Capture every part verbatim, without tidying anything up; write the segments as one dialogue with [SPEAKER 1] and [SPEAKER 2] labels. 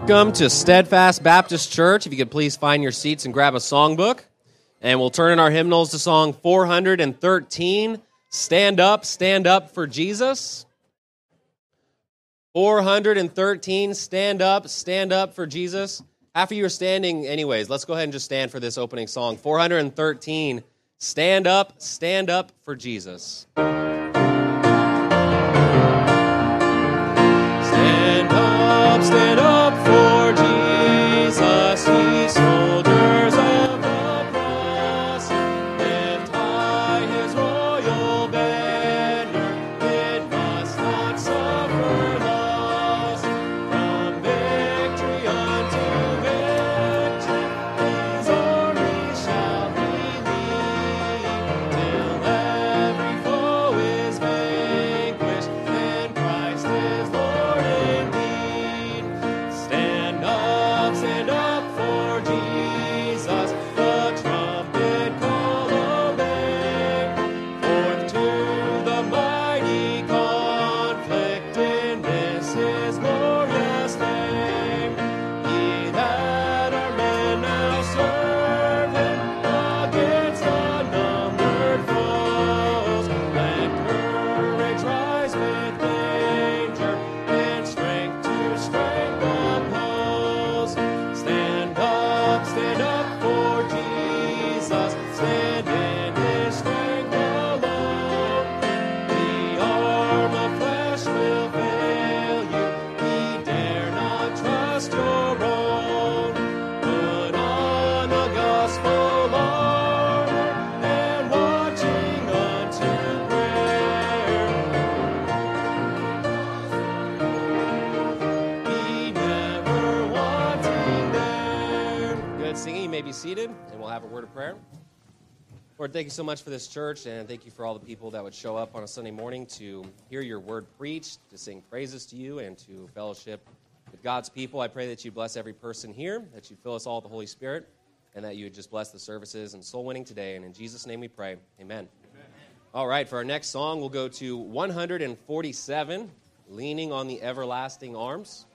[SPEAKER 1] Welcome to Steadfast Baptist Church. If you could please find your seats and grab a songbook. And we'll turn in our hymnals to song four hundred thirteen, Stand Up, Stand Up for Jesus. four hundred thirteen, Stand Up, Stand Up for Jesus. After you are standing anyways, let's go ahead and just stand for this opening song. four hundred thirteen, Stand Up, Stand Up for Jesus. Stand up, stand up for Jesus, ye soldiers of the cross. Lift high his royal banner, it must not suffer loss. From victory unto victory, his army shall he lead, till every foe is vanquished, and Christ is Lord indeed. Stand up, stand up for Jesus, the trumpet call obey. Forth to the mighty conflict in this his glorious name. Ye that are men now serve him against unnumbered foes. Let courage rise with danger, and strength to strength oppose. Stand up, stand up for Jesus, stand in his strength alone. The arm of flesh will fail you, ye dare not trust your own. Put on the gospel armor, and watching unto prayer. Be never wanting there. Good singing. You may be seated, and we'll have a word of prayer. Lord, thank you so much for this church, and thank you for all the people that would show up on a Sunday morning to hear your word preached, to sing praises to you, and to fellowship with God's people. I pray that you bless every person here, that you fill us all with the Holy Spirit, and that you would just bless the services and soul winning today. And in Jesus' name we pray. Amen. All right, for our next song, we'll go to one hundred forty-seven, Leaning on the Everlasting Arms.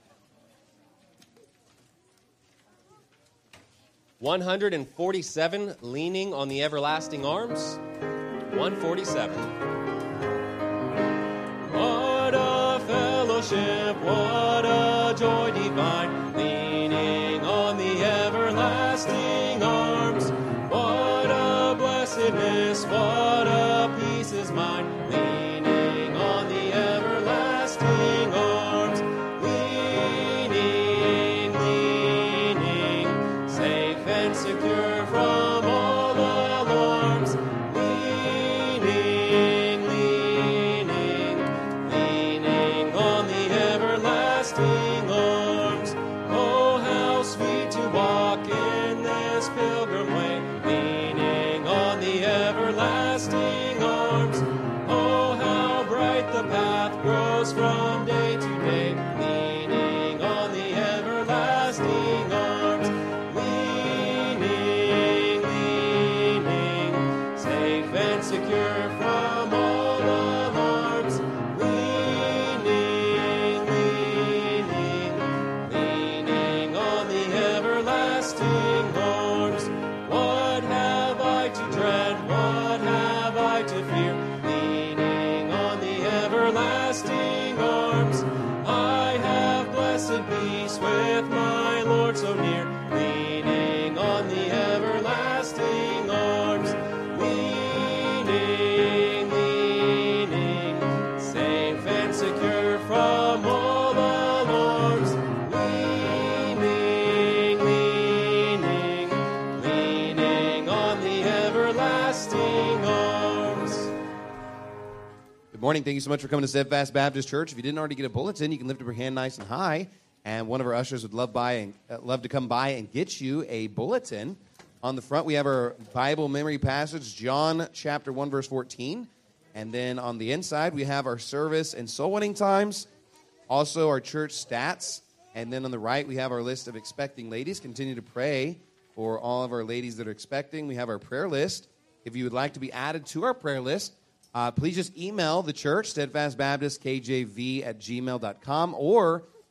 [SPEAKER 1] one hundred forty-seven, Leaning on the Everlasting Arms. one forty-seven. What a fellowship, what a joy divine, leaning on the everlasting arms. What a blessedness, what a peace is mine, leaning on the everlasting arms. Leaning, leaning, safe and secure from all alarms. Leaning, leaning, leaning on the everlasting arms. Oh, how sweet to walk in this pilgrim way, leaning on the everlasting arms. Oh, how bright the path grows from day to day, leaning on the everlasting arms. Leaning, leaning, safe and secure from all alarms. Leaning, leaning, leaning on the everlasting arms. What have I to dread? What have I to fear? Leaning on the everlasting arms. I have blessed peace with my Lord so near, leaning on the everlasting arms. Leaning, leaning, safe and secure from all alarms. Leaning, leaning, leaning on the everlasting arms.
[SPEAKER 2] Good morning. Thank you so much for coming to Steadfast Baptist Church. If you didn't already get a bulletin, you can lift up your hand nice and high, and one of our ushers would love by and uh, love to come by and get you a bulletin. On the front, we have our Bible memory passage, John chapter one, verse fourteen. And then on the inside, we have our service and soul winning times, also our church stats. And then on the right, we have our list of expecting ladies. Continue to pray for all of our ladies that are expecting. We have our prayer list. If you would like to be added to our prayer list, uh, please just email the church, steadfastbaptistkjv at gmail dot com, or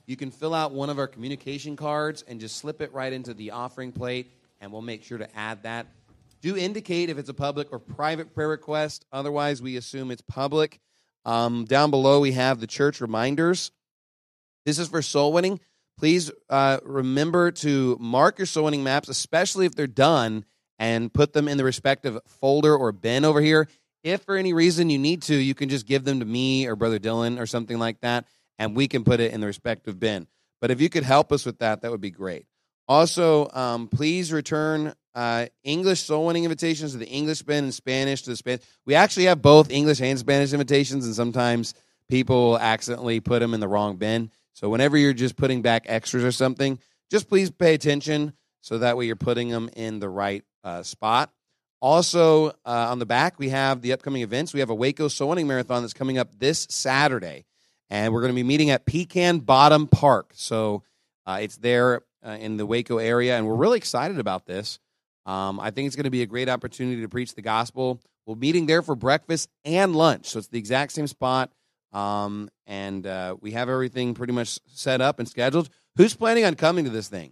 [SPEAKER 2] you can fill out one of our communication cards and just slip it right into the offering plate, and we'll make sure to add that. Do indicate if it's a public or private prayer request. Otherwise, we assume it's public. Um, down below, we have the church reminders. This is for soul winning. Please uh, remember to mark your soul winning maps, especially if they're done, and put them in the respective folder or bin over here. If for any reason you need to, you can just give them to me or Brother Dylan or something like that, and we can put it in the respective bin. But if you could help us with that, that would be great. Also, um, please return uh, English soul winning invitations to the English bin and Spanish to the Spanish. We actually have both English and Spanish invitations, and sometimes people accidentally put them in the wrong bin. So whenever you're just putting back extras or something, just please pay attention so that way you're putting them in the right uh, spot. Also, uh, on the back, we have the upcoming events. We have a Waco Soul Winning Marathon that's coming up this Saturday, and we're going to be meeting at Pecan Bottom Park. So uh, it's there uh, in the Waco area, and we're really excited about this. Um, I think it's going to be a great opportunity to preach the gospel. We're meeting there for breakfast and lunch, so it's the exact same spot, um, and uh, we have everything pretty much set up and scheduled. Who's planning on coming to this thing?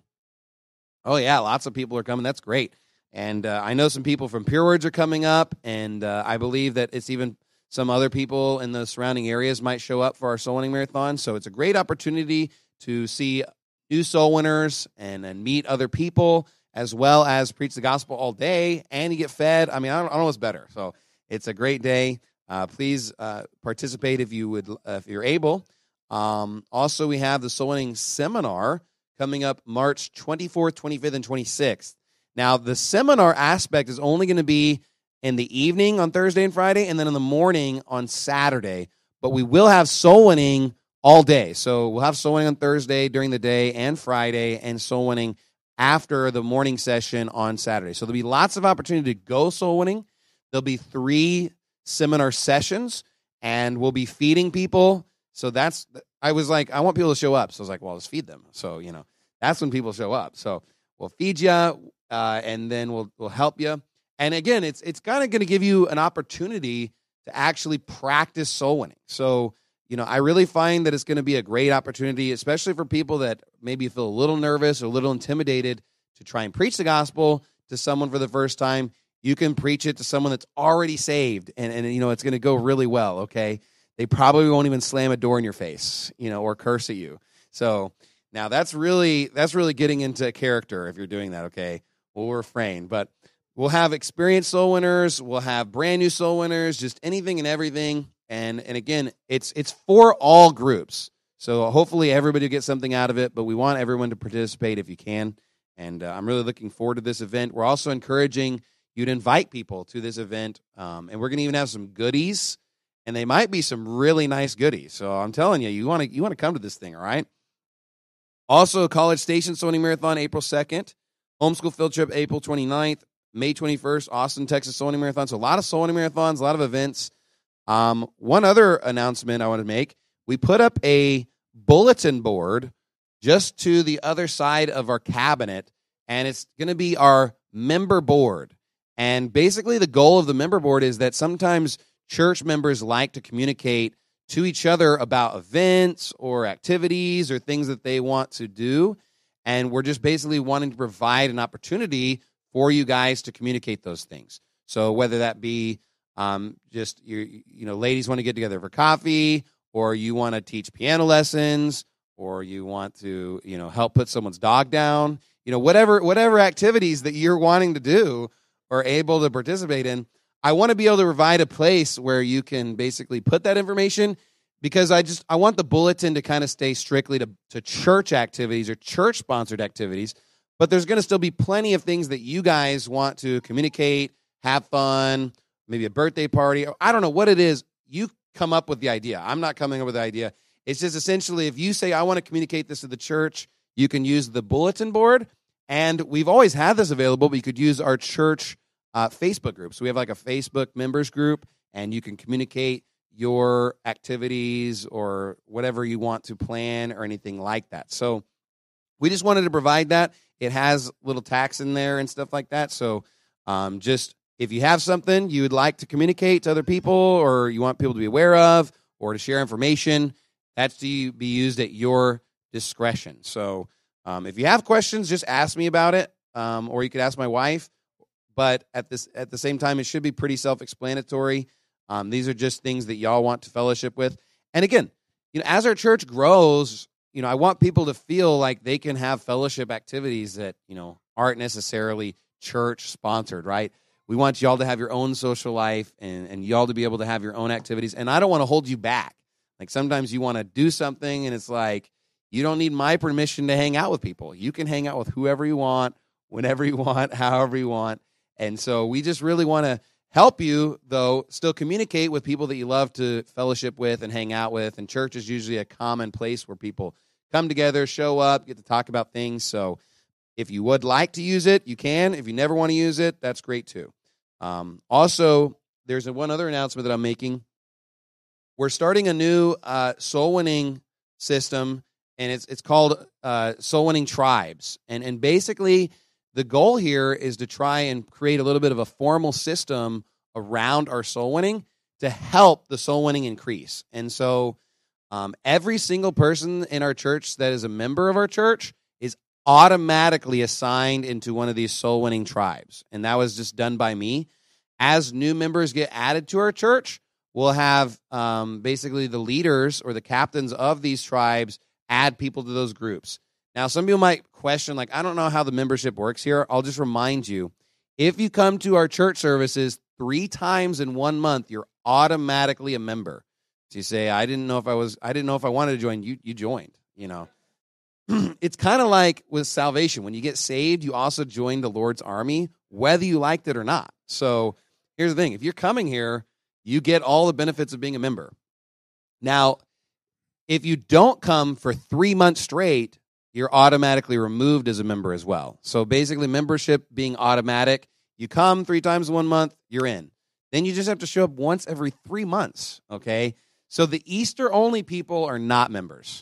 [SPEAKER 2] Oh, yeah, lots of people are coming. That's great. And uh, I know some people from Pure Words are coming up, and uh, I believe that it's even some other people in the surrounding areas might show up for our Soul Winning Marathon. So it's a great opportunity to see new soul winners and, and meet other people, as well as preach the gospel all day, and you get fed. I mean, I don't, I don't know what's better. So it's a great day. Uh, please uh, participate if you would, uh, if you're able. Um, also, we have the Soul Winning Seminar coming up March twenty-fourth, twenty-fifth, and twenty-sixth. Now, the seminar aspect is only going to be in the evening on Thursday and Friday, and then in the morning on Saturday. But we will have soul winning all day. So we'll have soul winning on Thursday during the day and Friday, and soul winning after the morning session on Saturday. So there'll be lots of opportunity to go soul winning. There'll be three seminar sessions, and we'll be feeding people. So that's, I was like, I want people to show up. So I was like, well, let's feed them. So, you know, that's when people show up. So we'll feed you. Uh, and then we'll we'll help you. And again, it's it's kind of going to give you an opportunity to actually practice soul winning. So, you know, I really find that it's going to be a great opportunity, especially for people that maybe feel a little nervous or a little intimidated to try and preach the gospel to someone for the first time. You can preach it to someone that's already saved, and, and you know, it's going to go really well, okay? They probably won't even slam a door in your face, you know, or curse at you. So now that's really that's really getting into character if you're doing that, okay? We'll refrain, but we'll have experienced soul winners. We'll have brand new soul winners, just anything and everything. And and again, it's it's for all groups. So hopefully everybody will get something out of it, but we want everyone to participate if you can. And uh, I'm really looking forward to this event. We're also encouraging you to invite people to this event. Um, and we're going to even have some goodies, and they might be some really nice goodies. So I'm telling you, you want to you want to come to this thing, all right? Also, College Station Soul Winning Marathon, April second. Homeschool Field Trip, April twenty-ninth, May twenty-first, Austin, Texas Soul Winning Marathon. So a lot of Soul Winning Marathons, a lot of events. Um, one other announcement I want to make, we put up a bulletin board just to the other side of our cabinet, and it's going to be our member board. And basically the goal of the member board is that sometimes church members like to communicate to each other about events or activities or things that they want to do. And we're just basically wanting to provide an opportunity for you guys to communicate those things. So whether that be um, just, your, you know, ladies want to get together for coffee, or you want to teach piano lessons, or you want to, you know, help put someone's dog down, you know, whatever whatever activities that you're wanting to do or able to participate in, I want to be able to provide a place where you can basically put that information. Because I just I want the bulletin to kind of stay strictly to, to church activities or church-sponsored activities, but there's going to still be plenty of things that you guys want to communicate, have fun, maybe a birthday party. I don't know what it is. You come up with the idea. I'm not coming up with the idea. It's just essentially if you say, I want to communicate this to the church, you can use the bulletin board, and we've always had this available, but you could use our church uh, Facebook group. So we have like a Facebook members group, and you can communicate your activities or whatever you want to plan or anything like that. So we just wanted to provide that. It has little tax in there and stuff like that. So um, just if you have something you would like to communicate to other people, or you want people to be aware of, or to share information, that's to be used at your discretion. So um, if you have questions, just ask me about it, um, or you could ask my wife. But at this at the same time, it should be pretty self-explanatory. Um, these are just things that y'all want to fellowship with. And again, you know, as our church grows, you know, I want people to feel like they can have fellowship activities that, you know, aren't necessarily church-sponsored, right? We want y'all to have your own social life and, and y'all to be able to have your own activities. And I don't want to hold you back. Like sometimes you want to do something and it's like, you don't need my permission to hang out with people. You can hang out with whoever you want, whenever you want, however you want. And so we just really want to help you, though, still communicate with people that you love to fellowship with and hang out with. And church is usually a common place where people come together, show up, get to talk about things. So if you would like to use it, you can. If you never want to use it, that's great too. Um, also, there's a, one other announcement that I'm making. We're starting a new uh, soul winning system, and it's it's called uh, Soul Winning Tribes. And and basically, the goal here is to try and create a little bit of a formal system around our soul winning to help the soul winning increase. And so, um, every single person in our church that is a member of our church is automatically assigned into one of these soul winning tribes. And that was just done by me. As new members get added to our church, we'll have um, basically the leaders or the captains of these tribes add people to those groups. Now, some people might question, like, I don't know how the membership works here. I'll just remind you, if you come to our church services three times in one month, you're automatically a member. So you say, I didn't know if I was, I didn't know if I wanted to join. You, you joined, you know. It's kind of like with salvation. When you get saved, you also join the Lord's army, whether you liked it or not. So here's the thing. If you're coming here, you get all the benefits of being a member. Now, if you don't come for three months straight, you're automatically removed as a member as well. So basically, membership being automatic, you come three times in one month, you're in. Then you just have to show up once every three months, okay? So the Easter-only people are not members.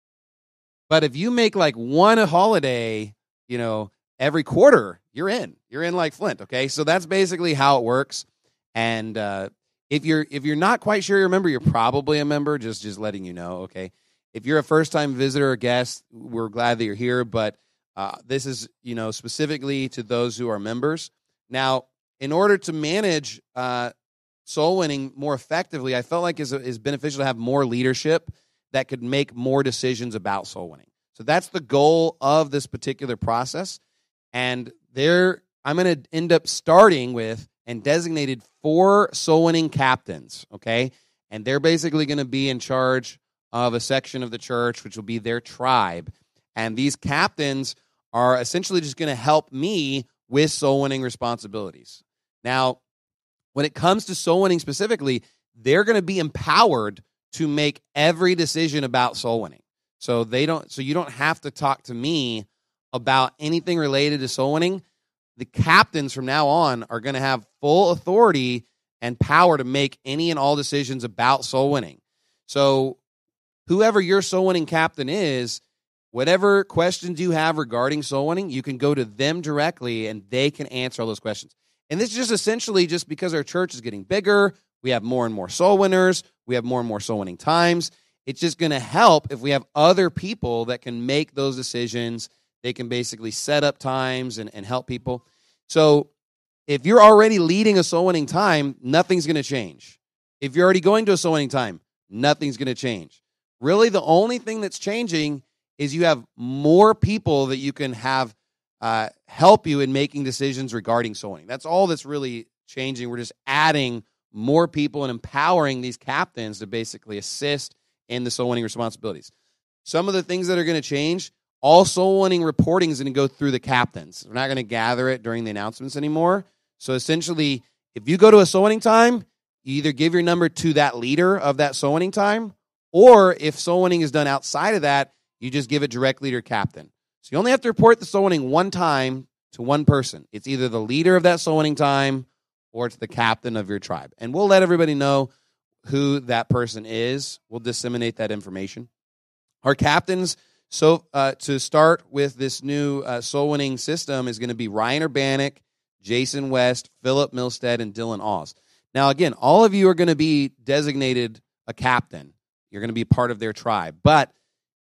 [SPEAKER 2] But if you make like one holiday, you know, every quarter, you're in. You're in like Flint, okay? So that's basically how it works. And uh, if you're if you're not quite sure you're a member, you're probably a member, just, just letting you know, okay? If you're a first-time visitor or guest, we're glad that you're here, but uh, this is, you know, specifically to those who are members. Now, in order to manage uh, soul winning more effectively, I felt like it's, it's beneficial to have more leadership that could make more decisions about soul winning. So that's the goal of this particular process. And there, I'm going to end up starting with and designated four soul winning captains, okay? And they're basically going to be in charge of a section of the church, which will be their tribe. And these captains are essentially just going to help me with soul winning responsibilities. Now, when it comes to soul winning specifically, they're going to be empowered to make every decision about soul winning. So they don't. So you don't have to talk to me about anything related to soul winning. The captains from now on are going to have full authority and power to make any and all decisions about soul winning. So whoever your soul winning captain is, whatever questions you have regarding soul winning, you can go to them directly and they can answer all those questions. And this is just essentially just because our church is getting bigger. We have more and more soul winners. We have more and more soul winning times. It's just going to help if we have other people that can make those decisions. They can basically set up times and, and help people. So if you're already leading a soul winning time, nothing's going to change. If you're already going to a soul winning time, nothing's going to change. Really, the only thing that's changing is you have more people that you can have uh, help you in making decisions regarding soul winning. That's all that's really changing. We're just adding more people and empowering these captains to basically assist in the soul winning responsibilities. Some of the things that are going to change, all soul winning reporting is going to go through the captains. We're not going to gather it during the announcements anymore. So essentially, if you go to a soul winning time, you either give your number to that leader of that soul winning time, or if soul winning is done outside of that, you just give it directly to your captain. So you only have to report the soul winning one time to one person. It's either the leader of that soul winning time or it's the captain of your tribe. And we'll let everybody know who that person is. We'll disseminate that information. Our captains, so uh, to start with this new uh, soul winning system, is going to be Ryan Urbanek, Jason West, Philip Milstead, and Dylan Oz. Now, again, all of you are going to be designated a captain. You're going to be part of their tribe. But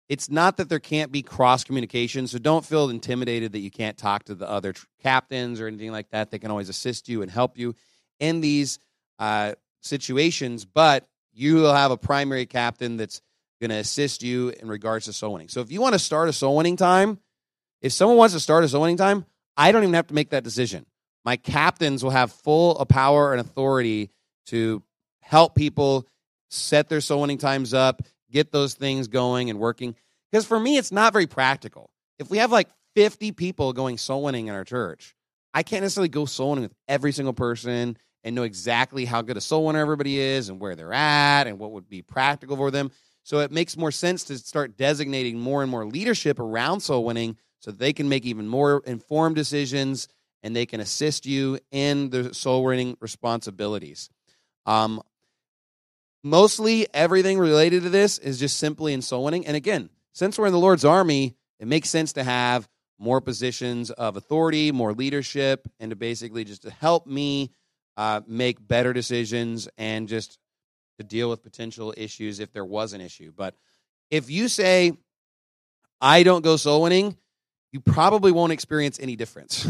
[SPEAKER 2] it's not that there can't be cross communication, so don't feel intimidated that you can't talk to the other tr- captains or anything like that. They can always assist you and help you in these uh, situations, but you will have a primary captain that's going to assist you in regards to soul winning. So if you want to start a soul winning time, if someone wants to start a soul winning time, I don't even have to make that decision. My captains will have full power and authority to help people set their soul winning times up, get those things going and working. Because for me, it's not very practical. If we have like fifty people going soul winning in our church, I can't necessarily go soul winning with every single person and know exactly how good a soul winner everybody is and where they're at and what would be practical for them. So it makes more sense to start designating more and more leadership around soul winning so that they can make even more informed decisions and they can assist you in the soul winning responsibilities. Um, mostly everything related to this is just simply in soul winning. And again, since we're in the Lord's army, it makes sense to have more positions of authority, more leadership, and to basically just to help me uh, make better decisions and just to deal with potential issues if there was an issue. But if you say, I don't go soul winning, you probably won't experience any difference.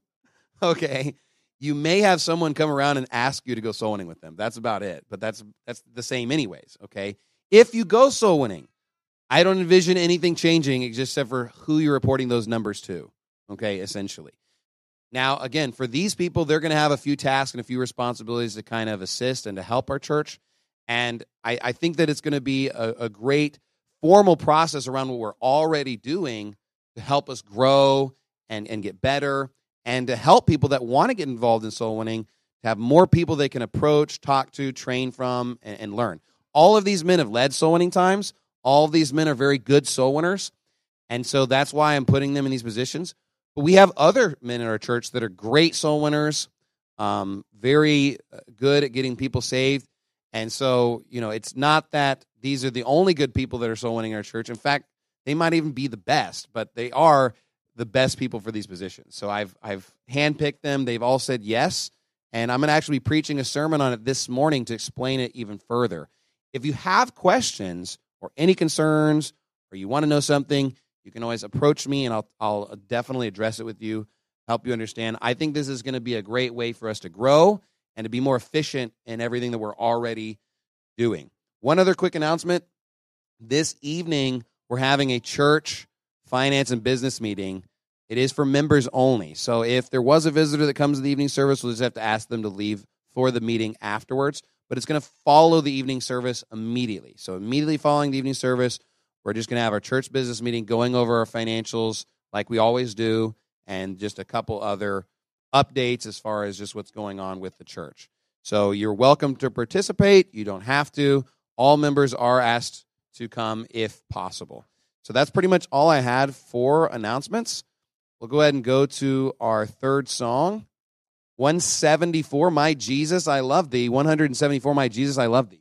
[SPEAKER 2] Okay? You may have someone come around and ask you to go soul winning with them. That's about it. But that's that's the same anyways, okay? If you go soul winning, I don't envision anything changing except for who you're reporting those numbers to, okay, essentially. Now, again, for these people, they're going to have a few tasks and a few responsibilities to kind of assist and to help our church. And I, I think that it's going to be a, a great formal process around what we're already doing to help us grow and, and get better and to help people that want to get involved in soul winning to have more people they can approach, talk to, train from, and, and learn. All of these men have led soul winning times. All of these men are very good soul winners. And so that's why I'm putting them in these positions. But we have other men in our church that are great soul winners, um, very good at getting people saved. And so, you know, it's not that these are the only good people that are soul winning in our church. In fact, they might even be the best, but they are the best people for these positions. So I've I've handpicked them. They've all said yes. And I'm going to actually be preaching a sermon on it this morning to explain it even further. If you have questions or any concerns or you want to know something, you can always approach me and I'll I'll definitely address it with you, help you understand. I think this is going to be a great way for us to grow and to be more efficient in everything that we're already doing. One other quick announcement. This evening, we're having a church finance and business meeting. It is for members only. So if there was a visitor that comes to the evening service, we'll just have to ask them to leave for the meeting afterwards. But it's going to follow the evening service immediately. So immediately following the evening service, we're just going to have our church business meeting going over our financials like we always do and just a couple other updates as far as just what's going on with the church. So you're welcome to participate. You don't have to. All members are asked to come if possible. So that's pretty much all I had for announcements. We'll go ahead and go to our third song, one seventy-four, My Jesus, I Love Thee. one seventy-four, My Jesus, I Love Thee.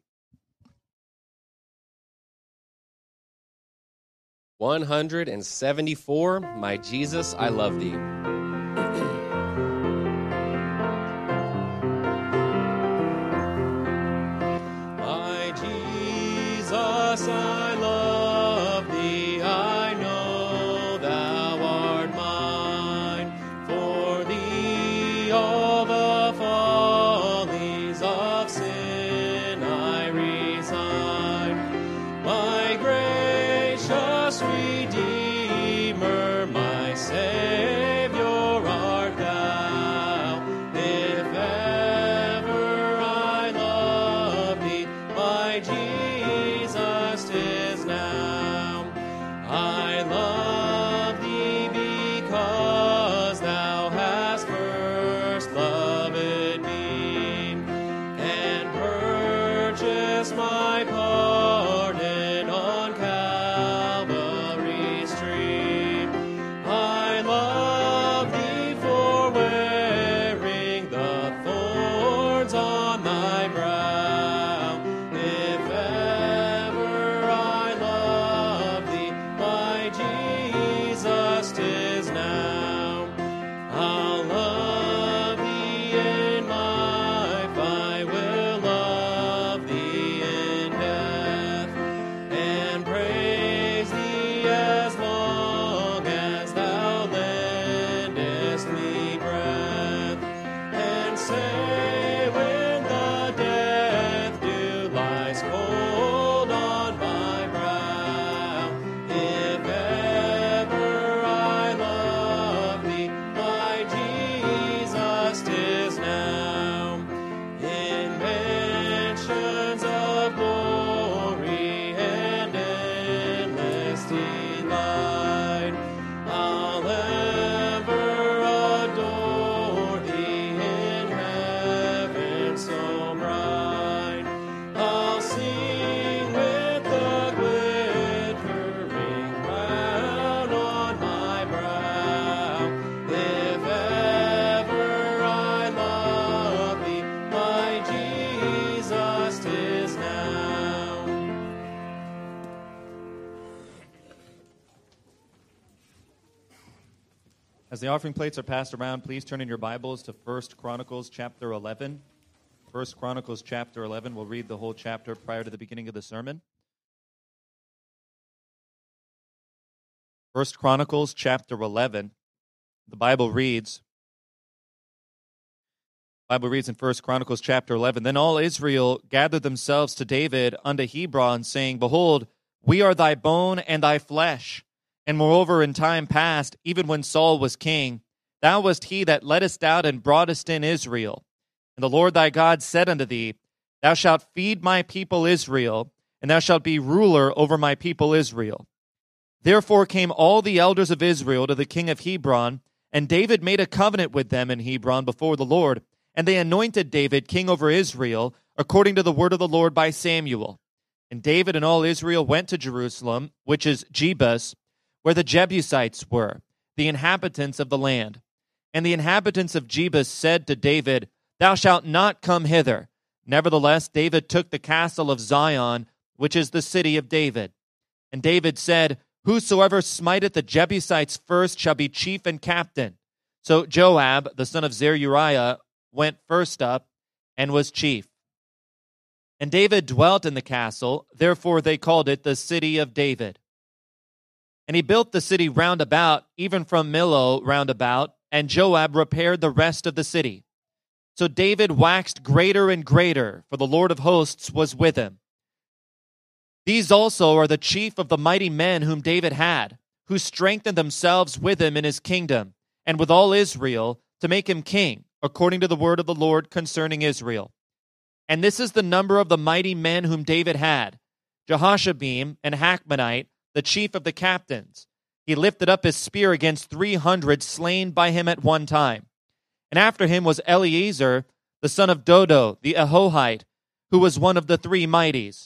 [SPEAKER 1] one seventy-four, My Jesus, I Love Thee. My Jesus, I love Thee, I know Thou art mine. For Thee all the follies of sin I resign. My gracious Redeemer, my Savior art Thou. If ever I love Thee, my Jesus, 'tis
[SPEAKER 3] As the offering plates are passed around, please turn in your Bibles to First Chronicles chapter eleven. First Chronicles chapter eleven. We'll read the whole chapter prior to the beginning of the sermon. First Chronicles chapter eleven. The Bible reads, the Bible reads in First Chronicles chapter eleven, Then all Israel gathered themselves to David unto Hebron, saying, Behold, we are thy bone and thy flesh. And moreover, in time past, even when Saul was king, thou wast he that leddest out and broughtest in Israel. And the Lord thy God said unto thee, Thou shalt feed my people Israel, and thou shalt be ruler over my people Israel. Therefore came all the elders of Israel to the king of Hebron, and David made a covenant with them in Hebron before the Lord, and they anointed David king over Israel, according to the word of the Lord by Samuel. And David and all Israel went to Jerusalem, which is Jebus, where the Jebusites were, the inhabitants of the land. And the inhabitants of Jebus said to David, Thou shalt not come hither. Nevertheless, David took the castle of Zion, which is the city of David. And David said, Whosoever smiteth the Jebusites first shall be chief and captain. So Joab, the son of Zeruiah, went first up and was chief. And David dwelt in the castle, therefore they called it the city of David. And he built the city round about, even from Millo round about, and Joab repaired the rest of the city. So David waxed greater and greater, for the Lord of hosts was with him. These also are the chief of the mighty men whom David had, who strengthened themselves with him in his kingdom, and with all Israel, to make him king, according to the word of the Lord concerning Israel. And this is the number of the mighty men whom David had, Jehoshabim and Hachmonite, the chief of the captains. He lifted up his spear against three hundred slain by him at one time. And after him was Eleazar, the son of Dodo, the Ahohite, who was one of the three mighties.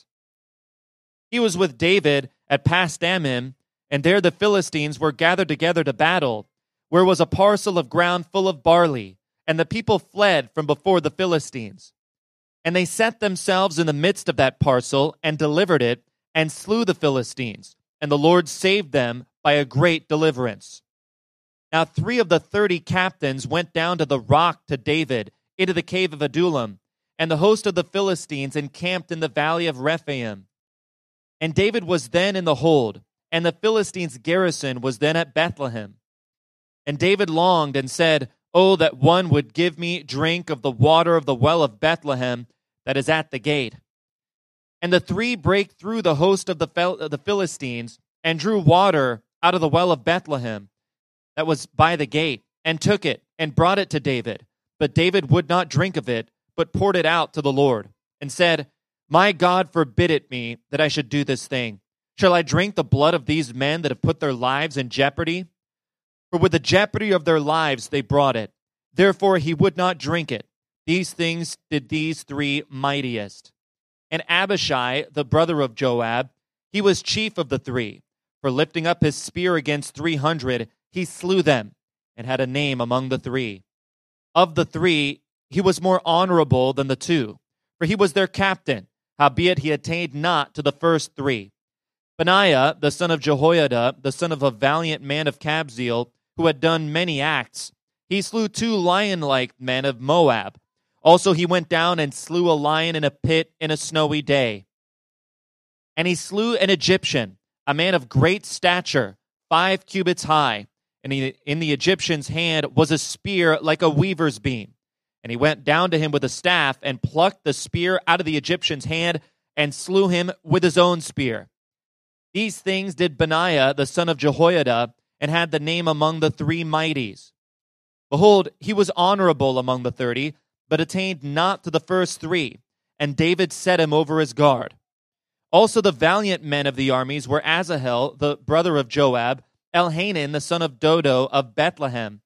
[SPEAKER 3] He was with David at Pasdammim, and there the Philistines were gathered together to battle, where was a parcel of ground full of barley, and the people fled from before the Philistines. And they set themselves in the midst of that parcel, and delivered it, and slew the Philistines. And the Lord saved them by a great deliverance. Now three of the thirty captains went down to the rock to David, into the cave of Adullam, and the host of the Philistines encamped in the valley of Rephaim. And David was then in the hold, and the Philistines' garrison was then at Bethlehem. And David longed and said, Oh, that one would give me drink of the water of the well of Bethlehem that is at the gate. And the three brake through the host of the, Phil- of the Philistines, and drew water out of the well of Bethlehem that was by the gate, and took it, and brought it to David. But David would not drink of it, but poured it out to the Lord, and said, My God forbid it me that I should do this thing. Shall I drink the blood of these men that have put their lives in jeopardy? For with the jeopardy of their lives they brought it. Therefore he would not drink it. These things did these three mightiest. And Abishai, the brother of Joab, he was chief of the three. For lifting up his spear against three hundred, he slew them, and had a name among the three. Of the three, he was more honorable than the two, for he was their captain, howbeit he attained not to the first three. Benaiah, the son of Jehoiada, the son of a valiant man of Kabzeel, who had done many acts, he slew two lion-like men of Moab. Also he went down and slew a lion in a pit in a snowy day. And he slew an Egyptian, a man of great stature, five cubits high. And he, in the Egyptian's hand was a spear like a weaver's beam. And he went down to him with a staff, and plucked the spear out of the Egyptian's hand, and slew him with his own spear. These things did Benaiah, the son of Jehoiada, and had the name among the three mighties. Behold, he was honorable among the thirty, but attained not to the first three, and David set him over his guard. Also the valiant men of the armies were Asahel, the brother of Joab, Elhanan, the son of Dodo of Bethlehem,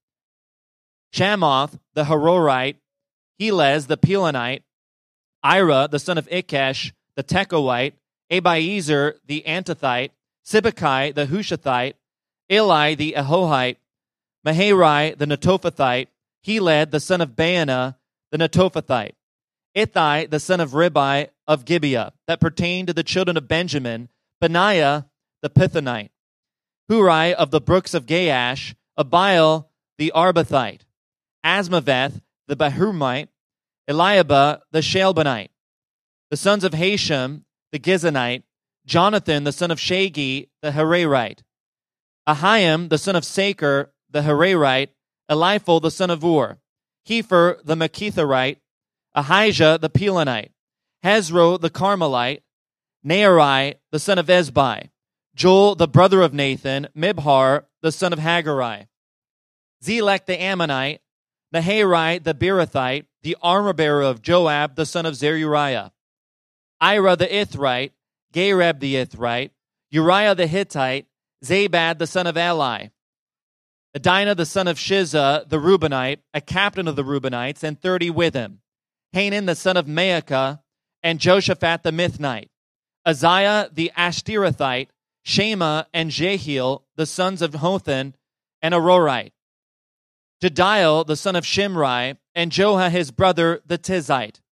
[SPEAKER 3] Shamoth, the Harorite, Helez, the Pelonite, Ira, the son of Ikesh, the Tekoite, Abiezer, the Antothite, Sibbecai, the Hushathite, Eli, the Ahohite, Maharai, the Netophathite, Heled, the son of Baanah, the Netophathite, Ittai, the son of Ribai of Gibeah, that pertained to the children of Benjamin, Benaiah, the Pithonite, Hurai of the brooks of Gaash, Abiel, the Arbathite, Asmaveth, the Bahumite, Eliabah, the Shalbanite, the sons of Hashem, the Gizonite, Jonathan, the son of Shagi, the Hararite, Ahiam, the son of Saker, the Hararite, Eliphal, the son of Ur, Hefer, the Machitharite, Ahijah, the Pelonite, Hezro, the Carmelite, Nearai, the son of Ezbai, Joel, the brother of Nathan, Mibhar, the son of Haggai, Zelek, the Ammonite, Naharai, the Beerothite, the armor-bearer of Joab, the son of Zeruiah, Ira, the Ithrite, Gareb, the Ithrite, Uriah, the Hittite, Zabad, the son of Eli, Adinah, the son of Shiza, the Reubenite, a captain of the Reubenites, and thirty with him, Hanan, the son of Maacah, and Joshaphat, the Mithnite, Uzziah, the Ashterothite, Shema, and Jehiel, the sons of Hothan, and Arorite, Jediel, the son of Shimri, and Joha, his brother, the Tizite,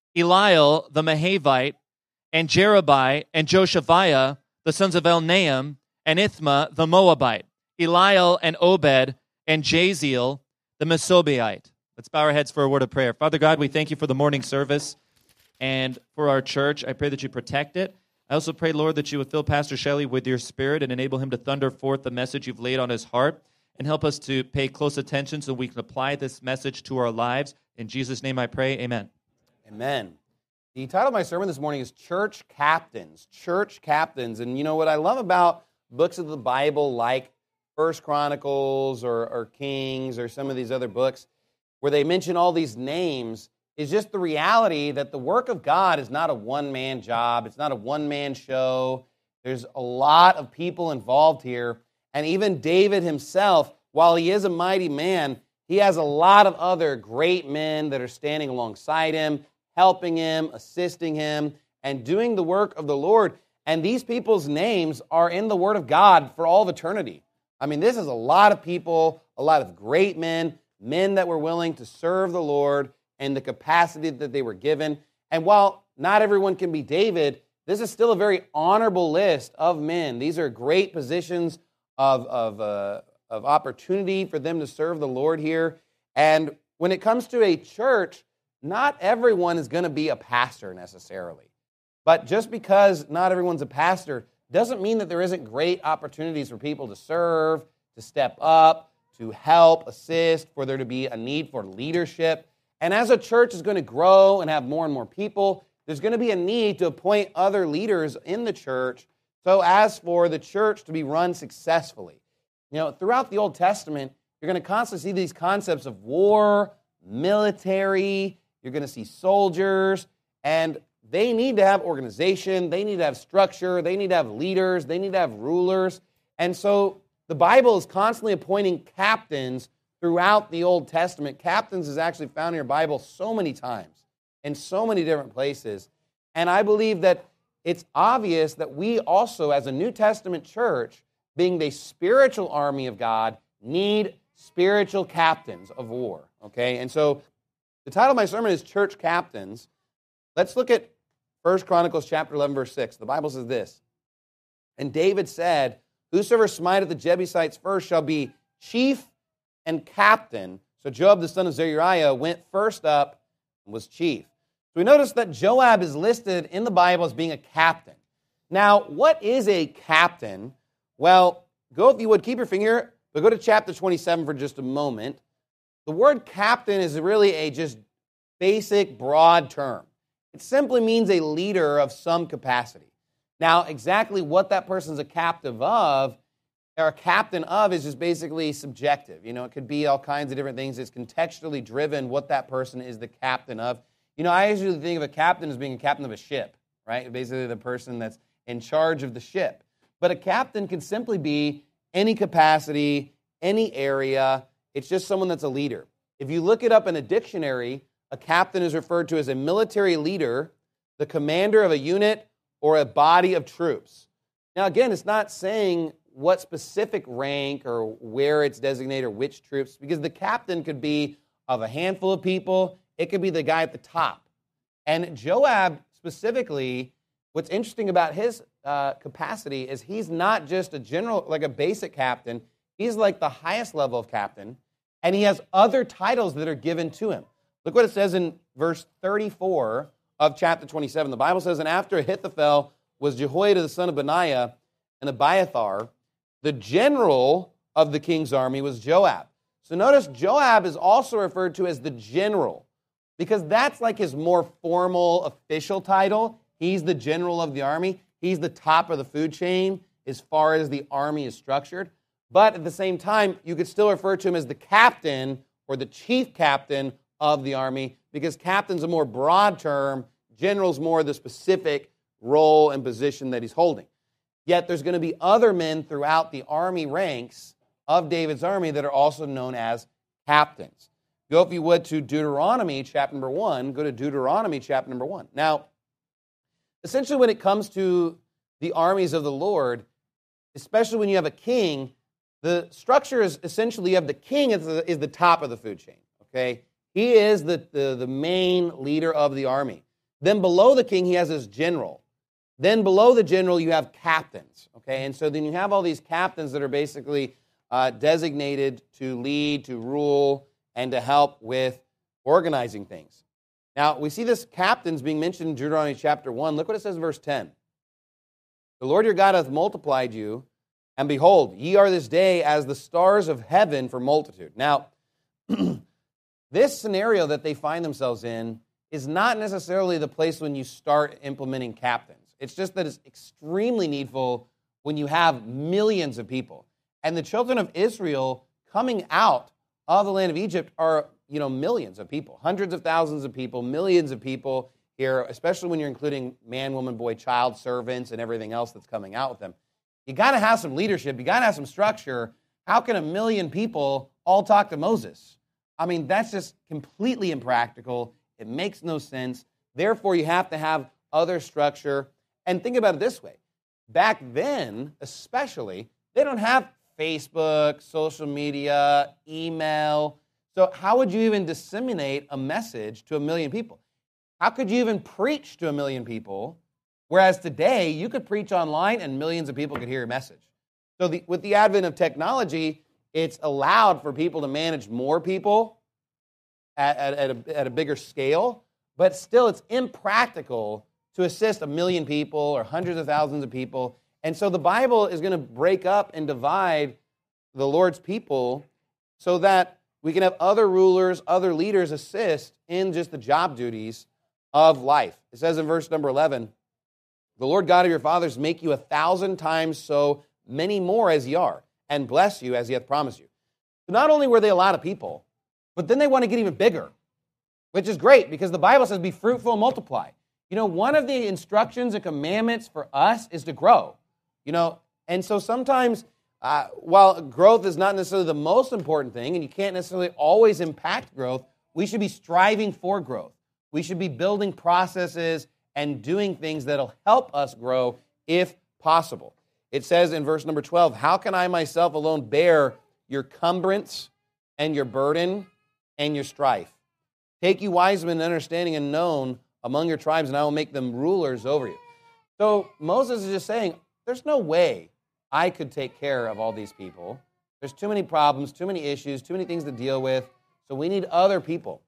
[SPEAKER 3] Eliel, the Mahavite, and Jerubai, and Joshaviah, the sons of Elnaam, and Ithma, the Moabite, Eliel, and Obed, and Jaziel, the Mesobaite. Let's bow our heads for a word of prayer. Father God, we thank you for the morning service and for our church. I pray that you protect it. I also pray, Lord, that you would fill Pastor Shelley with your spirit and enable him to thunder forth the message you've laid on his heart, and help us to pay close attention so we can apply this message to our lives. In Jesus' name I pray, amen.
[SPEAKER 2] Amen. The title of my sermon this morning is Church Captains. Church Captains. And you know what I love about books of the Bible like First Chronicles or, or Kings or some of these other books where they mention all these names is just the reality that the work of God is not a one-man job. It's not a one-man show. There's a lot of people involved here. And even David himself, while he is a mighty man, he has a lot of other great men that are standing alongside him, helping him, assisting him, and doing the work of the Lord. And these people's names are in the Word of God for all of eternity. I mean, this is a lot of people, a lot of great men, men that were willing to serve the Lord and the capacity that they were given. And while not everyone can be David, this is still a very honorable list of men. These are great positions of, of, uh, of opportunity for them to serve the Lord here. And when it comes to a church, not everyone is going to be a pastor necessarily. But just because not everyone's a pastor doesn't mean that there isn't great opportunities for people to serve, to step up, to help, assist, for there to be a need for leadership. And as a church is going to grow and have more and more people, there's going to be a need to appoint other leaders in the church so as for the church to be run successfully. You know, throughout the Old Testament, you're going to constantly see these concepts of war, military, you're going to see soldiers, and they need to have organization, they need to have structure, they need to have leaders, they need to have rulers. And so the Bible is constantly appointing captains throughout the Old Testament. Captains is actually found in your Bible so many times, in so many different places. And I believe that it's obvious that we also, as a New Testament church, being the spiritual army of God, need spiritual captains of war, okay? And so the title of my sermon is Church Captains. Let's look at First Chronicles chapter eleven, verse six. The Bible says this, "And David said, Whosoever smiteth the Jebusites first shall be chief and captain. So Joab the son of Zeruiah went first up and was chief." So we notice that Joab is listed in the Bible as being a captain. Now, what is a captain? Well, go, if you would, keep your finger, but go to chapter twenty-seven for just a moment. The word captain is really a just basic, broad term. It simply means a leader of some capacity. Now, exactly what that person's a captive of, or a captain of, is just basically subjective. You know, it could be all kinds of different things. It's contextually driven what that person is the captain of. You know, I usually think of a captain as being a captain of a ship, right? Basically the person that's in charge of the ship. But a captain can simply be any capacity, any area. It's just someone that's a leader. If you look it up in a dictionary, a captain is referred to as a military leader, the commander of a unit, or a body of troops. Now, again, it's not saying what specific rank or where it's designated or which troops, because the captain could be of a handful of people. It could be the guy at the top. And Joab specifically, what's interesting about his uh, capacity is he's not just a general, like a basic captain. He's like the highest level of captain. And he has other titles that are given to him. Look what it says in verse thirty-four of chapter twenty-seven. The Bible says, and after Ahithophel was Jehoiada the son of Benaiah, and Abiathar, the general of the king's army was Joab. So notice Joab is also referred to as the general, because that's like his more formal, official title. He's the general of the army. He's the top of the food chain as far as the army is structured. But at the same time, you could still refer to him as the captain or the chief captain of the army, because captain's a more broad term, general's more the specific role and position that he's holding. Yet there's going to be other men throughout the army ranks of David's army that are also known as captains. Go, if you would, to Deuteronomy chapter number one. Go to Deuteronomy chapter number one. Now, essentially when it comes to the armies of the Lord, especially when you have a king, the structure is essentially you have the king is the, is the top of the food chain. Okay, he is the, the, the main leader of the army. Then below the king, he has his general. Then below the general, you have captains. Okay, and so then you have all these captains that are basically uh, designated to lead, to rule, and to help with organizing things. Now, we see this captains being mentioned in Deuteronomy chapter one. Look what it says in verse ten. The Lord your God hath multiplied you, and behold, ye are this day as the stars of heaven for multitude. Now, this scenario that they find themselves in is not necessarily the place when you start implementing captains. It's just that it's extremely needful when you have millions of people. And the children of Israel coming out of the land of Egypt are, you know, millions of people, hundreds of thousands of people, millions of people here, especially when you're including man, woman, boy, child, servants, and everything else that's coming out with them. You got to have some leadership. You got to have some structure. How can a million people all talk to Moses? I mean, that's just completely impractical. It makes no sense. Therefore, you have to have other structure. And think about it this way. Back then, especially, they don't have Facebook, social media, email. So how would you even disseminate a message to a million people? How could you even preach to a million people? Whereas today, you could preach online and millions of people could hear your message. So the, with the advent of technology, it's allowed for people to manage more people at, at, at, a, at a bigger scale, but still it's impractical to assist a million people or hundreds of thousands of people. And so the Bible is going to break up and divide the Lord's people so that we can have other rulers, other leaders assist in just the job duties of life. It says in verse number eleven, the Lord God of your fathers make you a thousand times so many more as ye are, and bless you as he hath promised you. So not only were they a lot of people, but then they want to get even bigger, which is great because the Bible says be fruitful and multiply. You know, one of the instructions and commandments for us is to grow. You know, and so sometimes, uh, while growth is not necessarily the most important thing, and you can't necessarily always impact growth, we should be striving for growth. We should be building processes and doing things that'll help us grow if possible. It says in verse number twelve, how can I myself alone bear your cumbrance and your burden and your strife? Take you wise men, understanding and known among your tribes, and I will make them rulers over you. So Moses is just saying, there's no way I could take care of all these people. There's too many problems, too many issues, too many things to deal with, so we need other people.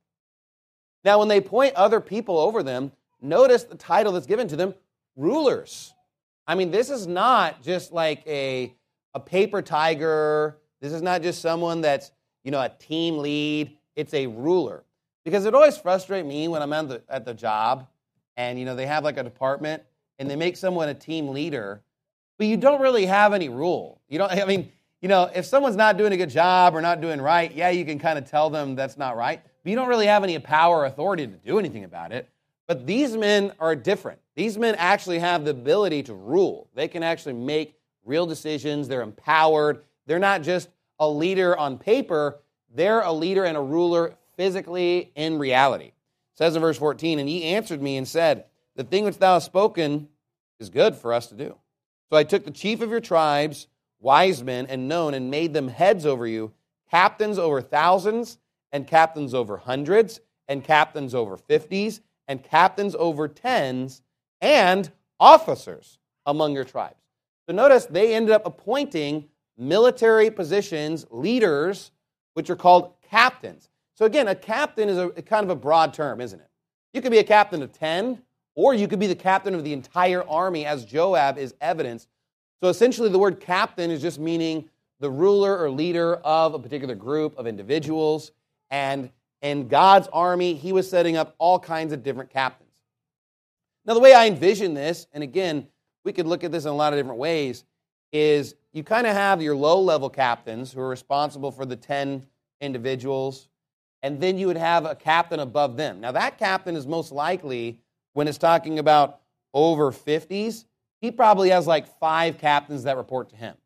[SPEAKER 2] Now, when they point other people over them, notice the title that's given to them, rulers. I mean, this is not just like a, a paper tiger. This is not just someone that's, you know, a team lead. It's a ruler. Because it always frustrates me when I'm at the, at the job and, you know, they have like a department and they make someone a team leader, but you don't really have any rule. You don't, I mean, you know, if someone's not doing a good job or not doing right, yeah, you can kind of tell them that's not right, but you don't really have any power or authority to do anything about it. But these men are different. These men actually have the ability to rule. They can actually make real decisions. They're empowered. They're not just a leader on paper. They're a leader and a ruler physically in reality. It says in verse fourteen, and he answered me and said, the thing which thou hast spoken is good for us to do. So I took the chief of your tribes, wise men, and known, and made them heads over you, captains over thousands, and captains over hundreds, and captains over fifties, and captains over tens, and officers among your tribes. So notice they ended up appointing military positions, leaders, which are called captains. So again, a captain is a, a kind of a broad term, isn't it? You could be a captain of ten, or you could be the captain of the entire army, as Joab is evidence. So essentially the word captain is just meaning the ruler or leader of a particular group of individuals. And in God's army, he was setting up all kinds of different captains. Now, the way I envision this, and again, we could look at this in a lot of different ways, is you kind of have your low-level captains who are responsible for the ten individuals, and then you would have a captain above them. Now, that captain is most likely, when it's talking about over fifties, he probably has like five captains that report to him.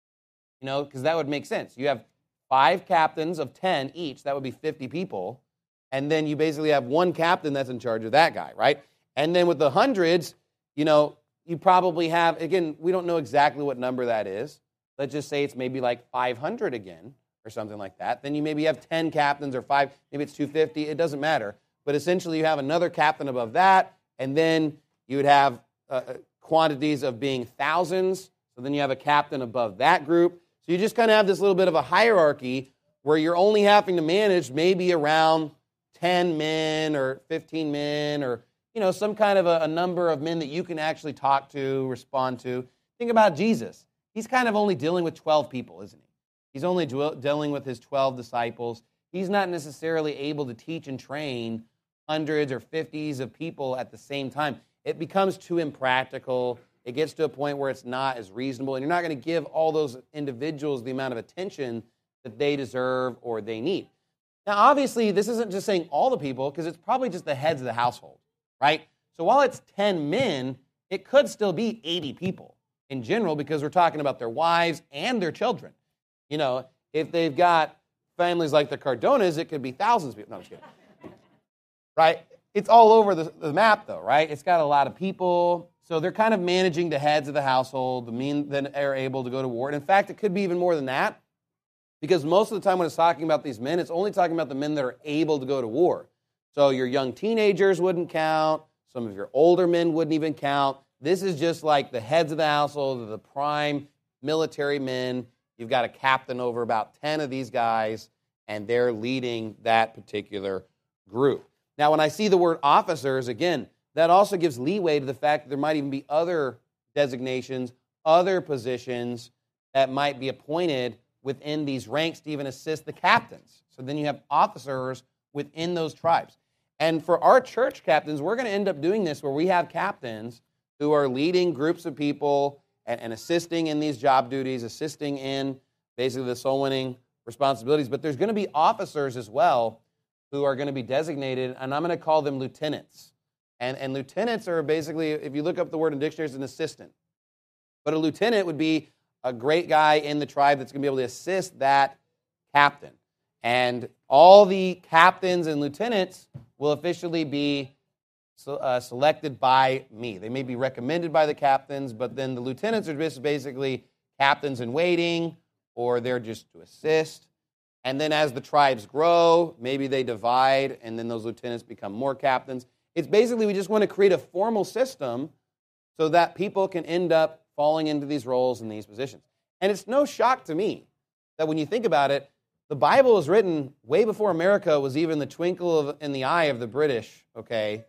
[SPEAKER 2] You know, because that would make sense. You have five captains of ten each, that would be fifty people, and then you basically have one captain that's in charge of that guy, right? And then with the hundreds, you know, you probably have, again, we don't know exactly what number that is. Let's just say it's maybe like five hundred again or something like that. Then you maybe have ten captains or five, maybe it's two hundred fifty, it doesn't matter. But essentially you have another captain above that, and then you would have uh, quantities of being thousands. So then you have a captain above that group. So you just kind of have this little bit of a hierarchy where you're only having to manage maybe around ten men or fifteen men or, you know, some kind of a, a number of men that you can actually talk to, respond to. Think about Jesus. He's kind of only dealing with twelve people, isn't he? He's only dealing with his twelve disciples. He's not necessarily able to teach and train hundreds or fifties of people at the same time. It becomes too impractical. It gets to a point where it's not as reasonable, and you're not going to give all those individuals the amount of attention that they deserve or they need. Now, obviously, this isn't just saying all the people, because it's probably just the heads of the household, right? So while it's ten men, it could still be eighty people in general, because we're talking about their wives and their children. You know, if they've got families like the Cardonas, it could be thousands of people. No, I'm just kidding. Right? It's all over the, the map, though, right? It's got a lot of people. So they're kind of managing the heads of the household, the men that are able to go to war. And in fact, it could be even more than that, because most of the time when it's talking about these men, it's only talking about the men that are able to go to war. So your young teenagers wouldn't count. Some of your older men wouldn't even count. This is just like the heads of the household, the prime military men. You've got a captain over about ten of these guys, and they're leading that particular group. Now, when I see the word officers, again, that also gives leeway to the fact that there might even be other designations, other positions that might be appointed within these ranks to even assist the captains. So then you have officers within those tribes. And for our church captains, we're going to end up doing this where we have captains who are leading groups of people and, and assisting in these job duties, assisting in basically the soul-winning responsibilities. But there's going to be officers as well who are going to be designated, and I'm going to call them lieutenants. And, and lieutenants are basically, if you look up the word in dictionaries, an assistant. But a lieutenant would be a great guy in the tribe that's going to be able to assist that captain. And all the captains and lieutenants will officially be so, uh, selected by me. They may be recommended by the captains, but then the lieutenants are just basically captains in waiting, or they're just to assist. And then as the tribes grow, maybe they divide, and then those lieutenants become more captains. It's basically we just want to create a formal system so that people can end up falling into these roles and these positions. And it's no shock to me that when you think about it, the Bible was written way before America was even the twinkle of, in the eye of the British, okay?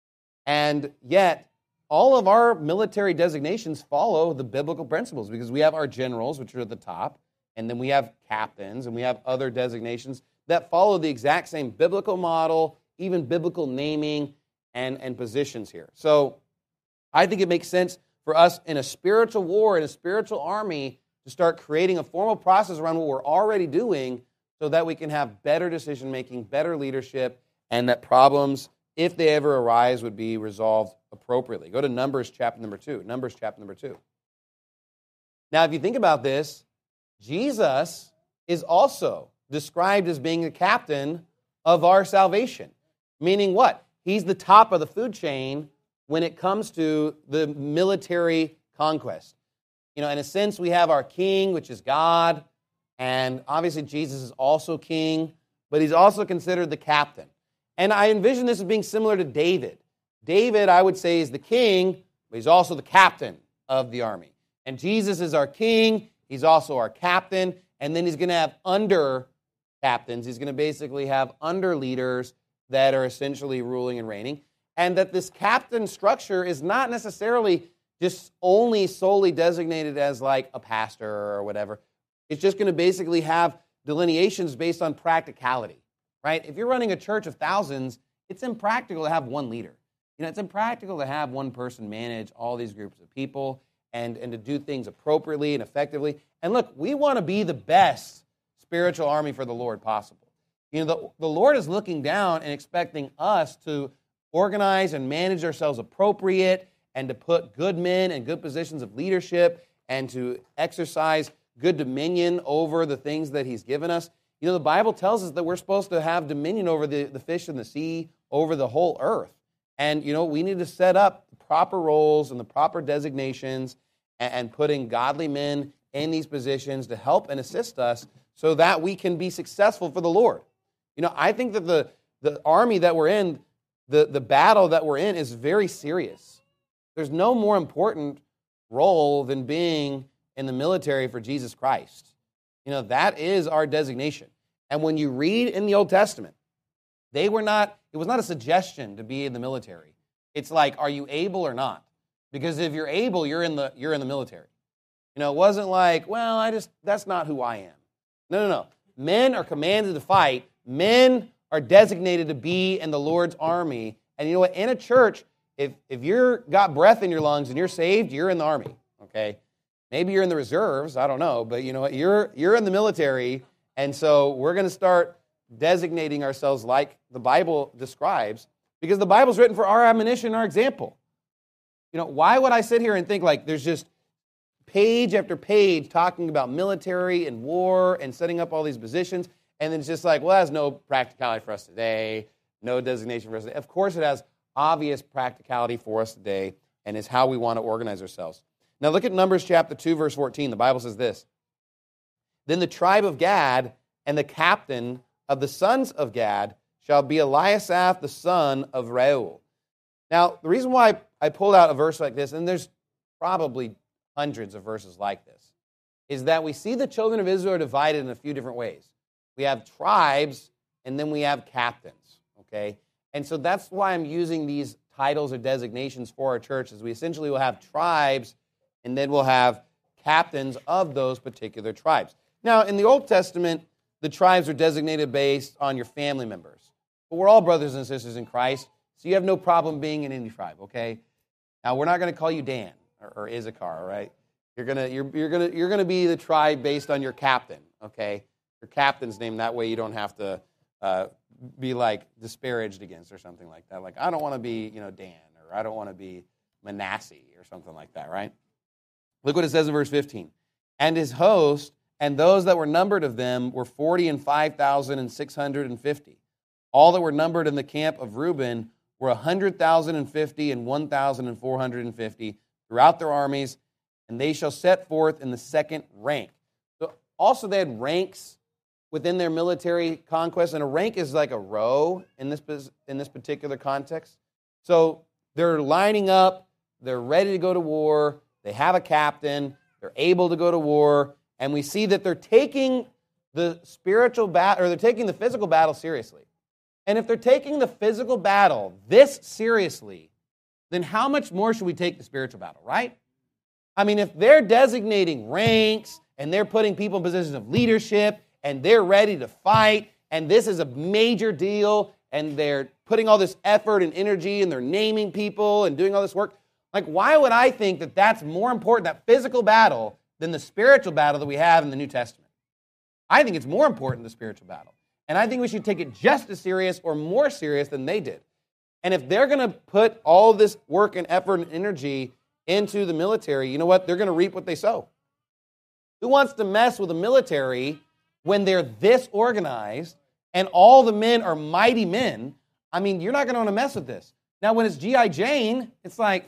[SPEAKER 2] And yet, all of our military designations follow the biblical principles, because we have our generals, which are at the top, and then we have captains, and we have other designations that follow the exact same biblical model, even biblical naming and, and positions here. So I think it makes sense for us in a spiritual war, in a spiritual army, to start creating a formal process around what we're already doing so that we can have better decision-making, better leadership, and that problems, if they ever arise, would be resolved appropriately. Go to Numbers chapter number two. Numbers chapter number two. Now, if you think about this, Jesus is also described as being the captain of our salvation. Meaning what? He's the top of the food chain when it comes to the military conquest. You know, in a sense, we have our king, which is God, and obviously Jesus is also king, but he's also considered the captain. And I envision this as being similar to David. David, I would say, is the king, but he's also the captain of the army. And Jesus is our king, he's also our captain, and then he's going to have under captains. He's going to basically have under leaders that are essentially ruling and reigning. And that this captain structure is not necessarily just only solely designated as like a pastor or whatever. It's just going to basically have delineations based on practicality, right? If you're running a church of thousands, it's impractical to have one leader. You know, it's impractical to have one person manage all these groups of people and, and to do things appropriately and effectively. And look, we want to be the best spiritual army for the Lord possible. You know, the, the Lord is looking down and expecting us to organize and manage ourselves appropriate and to put good men in good positions of leadership and to exercise good dominion over the things that he's given us. You know, the Bible tells us that we're supposed to have dominion over the, the fish in the sea, over the whole earth. And, you know, we need to set up the proper roles and the proper designations and, and putting godly men in these positions to help and assist us so that we can be successful for the Lord. You know, I think that the, the army that we're in, the, the battle that we're in is very serious. There's no more important role than being in the military for Jesus Christ. You know, that is our designation. And when you read in the Old Testament, they were not, it was not a suggestion to be in the military. It's like, are you able or not? Because if you're able, you're in the you're in the military. You know, it wasn't like, well, I just, that's not who I am. No, no, no. Men are commanded to fight. Men are designated to be in the Lord's army. And you know what? In a church, if if you're got breath in your lungs and you're saved, you're in the army, okay? Maybe you're in the reserves, I don't know, but you know what? You're you're in the military, and so we're going to start designating ourselves like the Bible describes, because the Bible's written for our admonition, our example. You know, why would I sit here and think like there's just page after page talking about military and war and setting up all these positions, and then it's just like, well, that has no practicality for us today, no designation for us today. Of course it has obvious practicality for us today, and is how we want to organize ourselves. Now look at Numbers chapter two, verse fourteen. The Bible says this: Then the tribe of Gad and the captain of the sons of Gad shall be Eliasaph the son of Reuel. Now, the reason why I pulled out a verse like this, and there's probably hundreds of verses like this, is that we see the children of Israel are divided in a few different ways. We have tribes, and then we have captains, okay? And so that's why I'm using these titles or designations for our church, is we essentially will have tribes, and then we'll have captains of those particular tribes. Now, in the Old Testament, the tribes are designated based on your family members. But we're all brothers and sisters in Christ, so you have no problem being in any tribe, okay? Now, we're not going to call you Dan or, or Issachar, all right? You're gonna you're you're gonna you're gonna be the tribe based on your captain, okay? Your captain's name. That way, you don't have to uh, be like disparaged against or something like that. Like, I don't want to be, you know, Dan, or I don't want to be Manasseh or something like that, right? Look what it says in verse fifteen. And his host and those that were numbered of them were forty and five thousand and six hundred and fifty. All that were numbered in the camp of Reuben were a hundred thousand and fifty and one thousand and four hundred and fifty throughout their armies, and they shall set forth in the second rank. So also they had ranks within their military conquest, and a rank is like a row in this in this particular context. So they're lining up, they're ready to go to war, they have a captain, they're able to go to war, and we see that they're taking the spiritual battle, or they're taking the physical battle seriously. And if they're taking the physical battle this seriously, then how much more should we take the spiritual battle, right? I mean, if they're designating ranks, and they're putting people in positions of leadership, and they're ready to fight, and this is a major deal, and they're putting all this effort and energy, and they're naming people and doing all this work, like, why would I think that that's more important, that physical battle, than the spiritual battle that we have in the New Testament? I think it's more important, the spiritual battle. And I think we should take it just as serious or more serious than they did. And if they're going to put all this work and effort and energy into the military, you know what? They're going to reap what they sow. Who wants to mess with the military when they're this organized and all the men are mighty men? I mean, you're not going to want to mess with this. Now, when it's G I. Jane, it's like,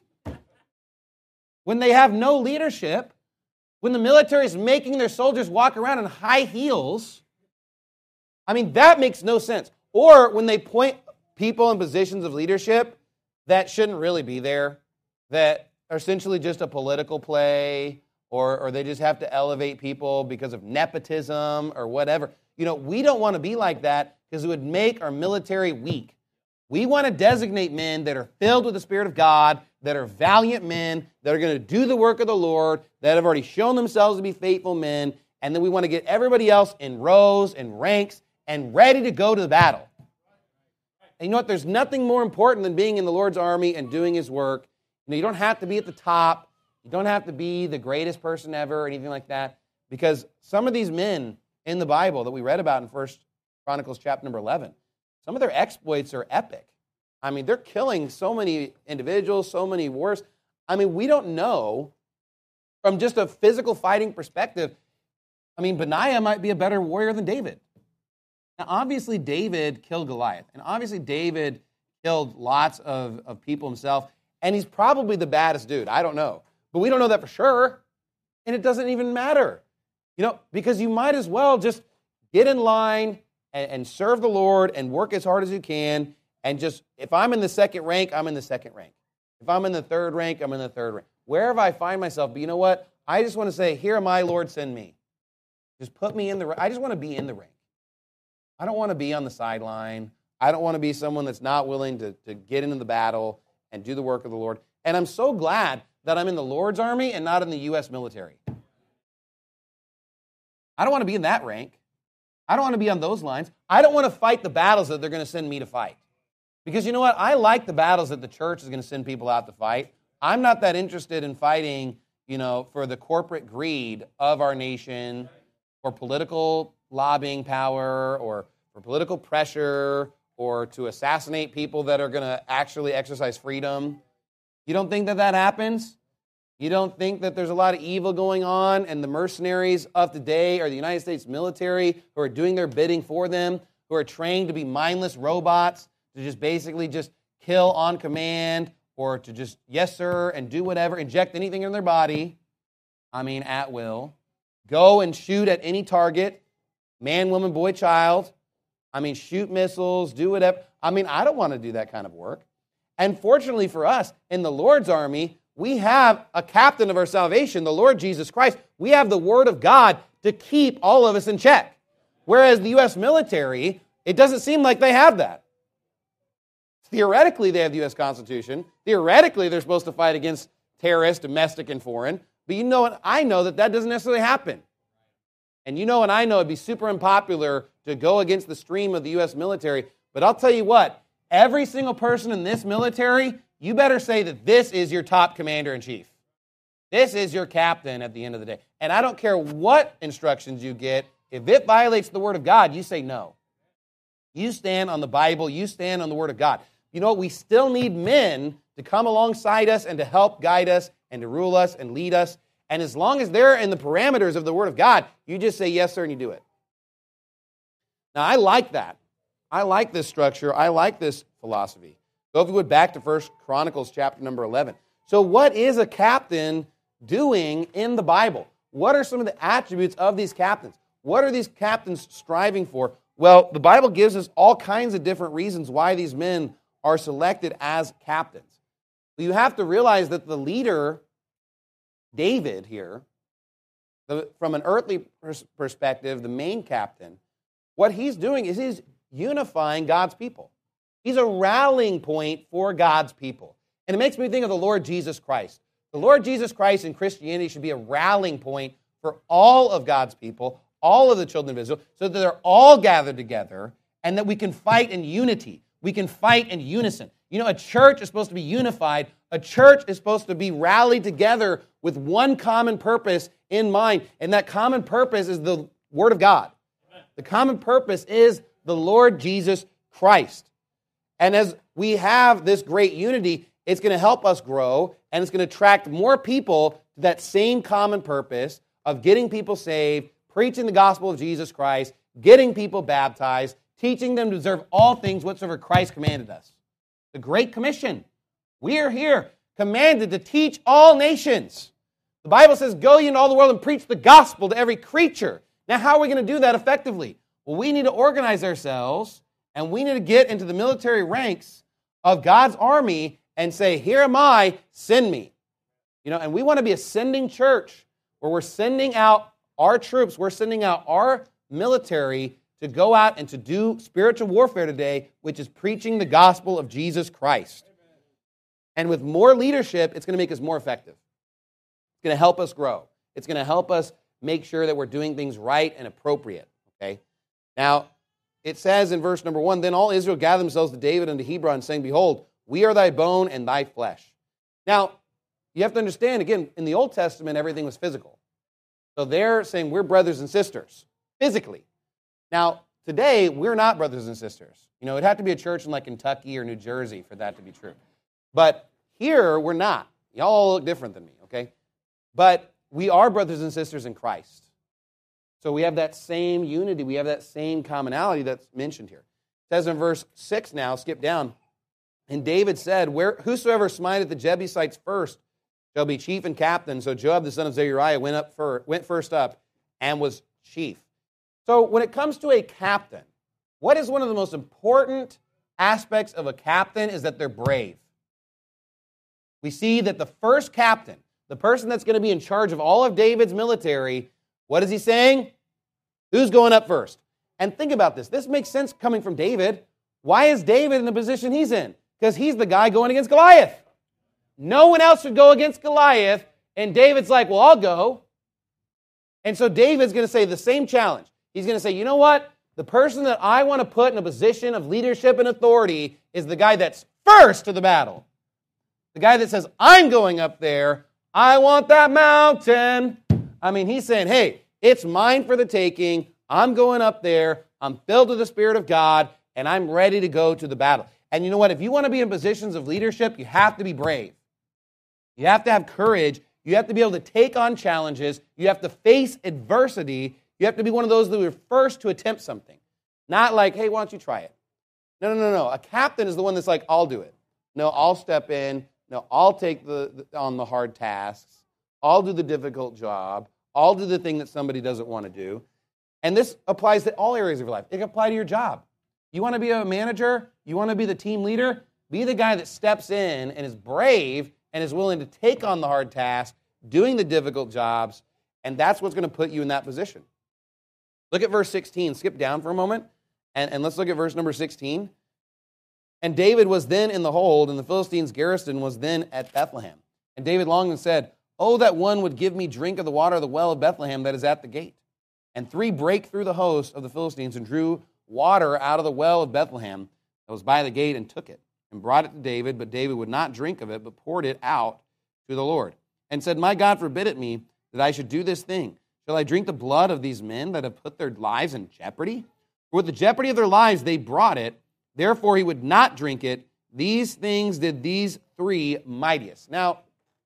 [SPEAKER 2] when they have no leadership, when the military is making their soldiers walk around in high heels, I mean, that makes no sense. Or when they point people in positions of leadership that shouldn't really be there, that are essentially just a political play, or, or they just have to elevate people because of nepotism or whatever. You know, we don't want to be like that because it would make our military weak. We want to designate men that are filled with the Spirit of God, that are valiant men, that are going to do the work of the Lord, that have already shown themselves to be faithful men, and then we want to get everybody else in rows and ranks and ready to go to the battle. And you know what? There's nothing more important than being in the Lord's army and doing His work. You know, you don't have to be at the top. You don't have to be the greatest person ever or anything like that, because some of these men in the Bible that we read about in First Chronicles chapter number eleven, some of their exploits are epic. I mean, they're killing so many individuals, so many wars. I mean, we don't know from just a physical fighting perspective. I mean, Benaiah might be a better warrior than David. Now, obviously, David killed Goliath, and obviously, David killed lots of, of people himself, and he's probably the baddest dude. I don't know. But we don't know that for sure, and it doesn't even matter. You know, because you might as well just get in line and, and serve the Lord and work as hard as you can, and just, if I'm in the second rank, I'm in the second rank. If I'm in the third rank, I'm in the third rank. Wherever I find myself, but you know what? I just want to say, here am I, Lord, send me. Just put me in the, I just want to be in the rank. I don't want to be on the sideline. I don't want to be someone that's not willing to, to get into the battle and do the work of the Lord. And I'm so glad that I'm in the Lord's army and not in the U S military. I don't want to be in that rank. I don't want to be on those lines. I don't want to fight the battles that they're going to send me to fight. Because you know what? I like the battles that the church is going to send people out to fight. I'm not that interested in fighting, you know, for the corporate greed of our nation, or political lobbying power, or for political pressure, or to assassinate people that are going to actually exercise freedom. You don't think that that happens? You don't think that there's a lot of evil going on, and the mercenaries of today are the United States military who are doing their bidding for them, who are trained to be mindless robots, to just basically just kill on command, or to just, yes, sir, and do whatever, inject anything in their body, I mean, at will. Go and shoot at any target, man, woman, boy, child. I mean, shoot missiles, do whatever. I mean, I don't want to do that kind of work. And fortunately for us, in the Lord's army, we have a captain of our salvation, the Lord Jesus Christ. We have the Word of God to keep all of us in check. Whereas the U S military, it doesn't seem like they have that. Theoretically, they have the U S Constitution. Theoretically, they're supposed to fight against terrorists, domestic and foreign. But you know what? I know that that doesn't necessarily happen. And you know and I know it'd be super unpopular to go against the stream of the U S military. But I'll tell you what, every single person in this military, you better say that this is your top commander-in-chief. This is your captain at the end of the day. And I don't care what instructions you get. If it violates the Word of God, you say no. You stand on the Bible. You stand on the Word of God. You know what? We still need men to come alongside us and to help guide us and to rule us and lead us. And as long as they're in the parameters of the Word of God, you just say yes, sir, and you do it. Now, I like that. I like this structure. I like this philosophy. Go, if you would, back to First Chronicles chapter number eleven. So what is a captain doing in the Bible? What are some of the attributes of these captains? What are these captains striving for? Well, the Bible gives us all kinds of different reasons why these men are selected as captains. You have to realize that the leader, David here, the, from an earthly pers- perspective, the main captain, what he's doing is he's unifying God's people. He's a rallying point for God's people. And it makes me think of the Lord Jesus Christ. The Lord Jesus Christ in Christianity should be a rallying point for all of God's people, all of the children of Israel, so that they're all gathered together and that we can fight in unity. We can fight in unison. You know, a church is supposed to be unified. A church is supposed to be rallied together with one common purpose in mind. And that common purpose is the Word of God. The common purpose is the Lord Jesus Christ. And as we have this great unity, it's going to help us grow, and it's going to attract more people to that same common purpose of getting people saved, preaching the gospel of Jesus Christ, getting people baptized, teaching them to observe all things whatsoever Christ commanded us. The Great Commission. We are here commanded to teach all nations. The Bible says, go ye into all the world and preach the gospel to every creature. Now, how are we going to do that effectively? Well, we need to organize ourselves, and we need to get into the military ranks of God's army and say, here am I, send me. You know, and we want to be a sending church where we're sending out our troops, we're sending out our military to go out and to do spiritual warfare today, which is preaching the gospel of Jesus Christ. And with more leadership, it's going to make us more effective. It's going to help us grow. It's going to help us make sure that we're doing things right and appropriate. Okay. Now, it says in verse number one, then all Israel gathered themselves to David unto Hebron, saying, behold, we are thy bone and thy flesh. Now, you have to understand, again, in the Old Testament, everything was physical. So they're saying we're brothers and sisters, physically. Now, today, we're not brothers and sisters. You know, it'd have to be a church in like Kentucky or New Jersey for that to be true. But here, we're not. Y'all all look different than me, okay? But we are brothers and sisters in Christ. So we have that same unity. We have that same commonality that's mentioned here. It says in verse six now, skip down, and David said, Where, whosoever smiteth the Jebusites first shall be chief and captain. So Joab the son of Zeruiah went, up for, went first up and was chief. So when it comes to a captain, what is one of the most important aspects of a captain is that they're brave. We see that the first captain, the person that's going to be in charge of all of David's military, what is he saying? Who's going up first? And think about this. This makes sense coming from David. Why is David in the position he's in? Because he's the guy going against Goliath. No one else would go against Goliath, and David's like, well, I'll go. And so David's going to say the same challenge. He's going to say, you know what? The person that I want to put in a position of leadership and authority is the guy that's first to the battle. The guy that says, I'm going up there. I want that mountain. I mean, he's saying, hey, it's mine for the taking. I'm going up there. I'm filled with the Spirit of God, and I'm ready to go to the battle. And you know what? If you want to be in positions of leadership, you have to be brave. You have to have courage. You have to be able to take on challenges. You have to face adversity. You have to be one of those that are first to attempt something. Not like, hey, why don't you try it? No, no, no, no. A captain is the one that's like, I'll do it. No, I'll step in. No, I'll take the, the on the hard tasks. I'll do the difficult job. I'll do the thing that somebody doesn't want to do. And this applies to all areas of your life. It can apply to your job. You want to be a manager? You want to be the team leader? Be the guy that steps in and is brave and is willing to take on the hard task, doing the difficult jobs, and that's what's going to put you in that position. Look at verse sixteen. Skip down for a moment, and, and let's look at verse number sixteen. And David was then in the hold, and the Philistines' garrison was then at Bethlehem. And David longed and said, oh, that one would give me drink of the water of the well of Bethlehem that is at the gate. And three brake through the host of the Philistines and drew water out of the well of Bethlehem that was by the gate and took it and brought it to David, but David would not drink of it, but poured it out to the Lord and said, my God forbid it me that I should do this thing. Shall I drink the blood of these men that have put their lives in jeopardy? For with the jeopardy of their lives they brought it, therefore he would not drink it. These things did these three mightiest. Now,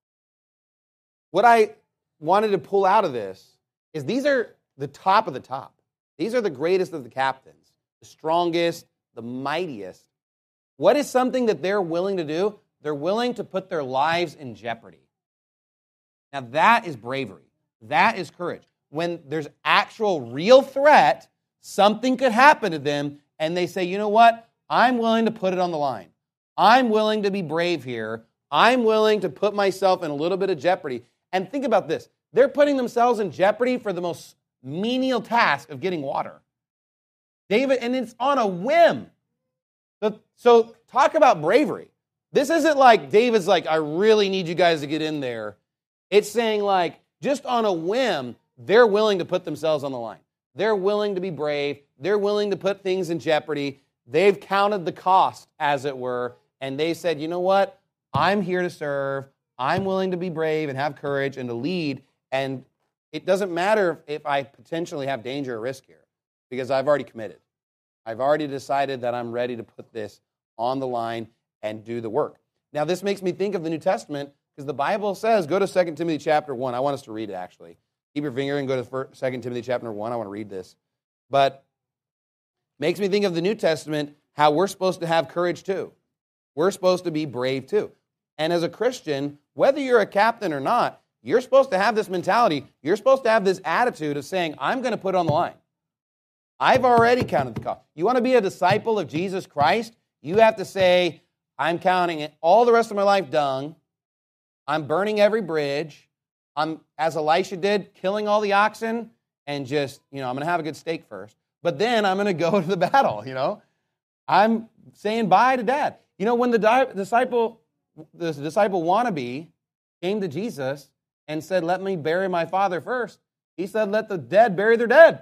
[SPEAKER 2] what I wanted to pull out of this is these are the top of the top. These are the greatest of the captains, the strongest, the mightiest. What is something that they're willing to do? They're willing to put their lives in jeopardy. Now that is bravery. That is courage. When there's actual real threat, something could happen to them, and they say, you know what? I'm willing to put it on the line. I'm willing to be brave here. I'm willing to put myself in a little bit of jeopardy. And think about this. They're putting themselves in jeopardy for the most menial task of getting water. David, and it's on a whim. So, so talk about bravery. This isn't like David's like, I really need you guys to get in there. It's saying like, just on a whim, they're willing to put themselves on the line. They're willing to be brave. They're willing to put things in jeopardy. They've counted the cost, as it were, and they said, you know what? I'm here to serve. I'm willing to be brave and have courage and to lead, and it doesn't matter if I potentially have danger or risk here, because I've already committed. I've already decided that I'm ready to put this on the line and do the work. Now, this makes me think of the New Testament, because the Bible says, go to Second Timothy chapter one. I want us to read it, actually. Keep your finger and go to Second Timothy chapter one. I want to read this. But makes me think of the New Testament, how we're supposed to have courage too. We're supposed to be brave too. And as a Christian, whether you're a captain or not, you're supposed to have this mentality. You're supposed to have this attitude of saying, I'm going to put it on the line. I've already counted the cost. You want to be a disciple of Jesus Christ? You have to say, I'm counting it all the rest of my life dung. I'm burning every bridge. I'm, as Elisha did, killing all the oxen and just, you know, I'm going to have a good steak first. but then I'm going to go to the battle, you know. I'm saying bye to Dad. You know, when the di- disciple, the disciple wannabe came to Jesus and said, let me bury my father first, he said, let the dead bury their dead.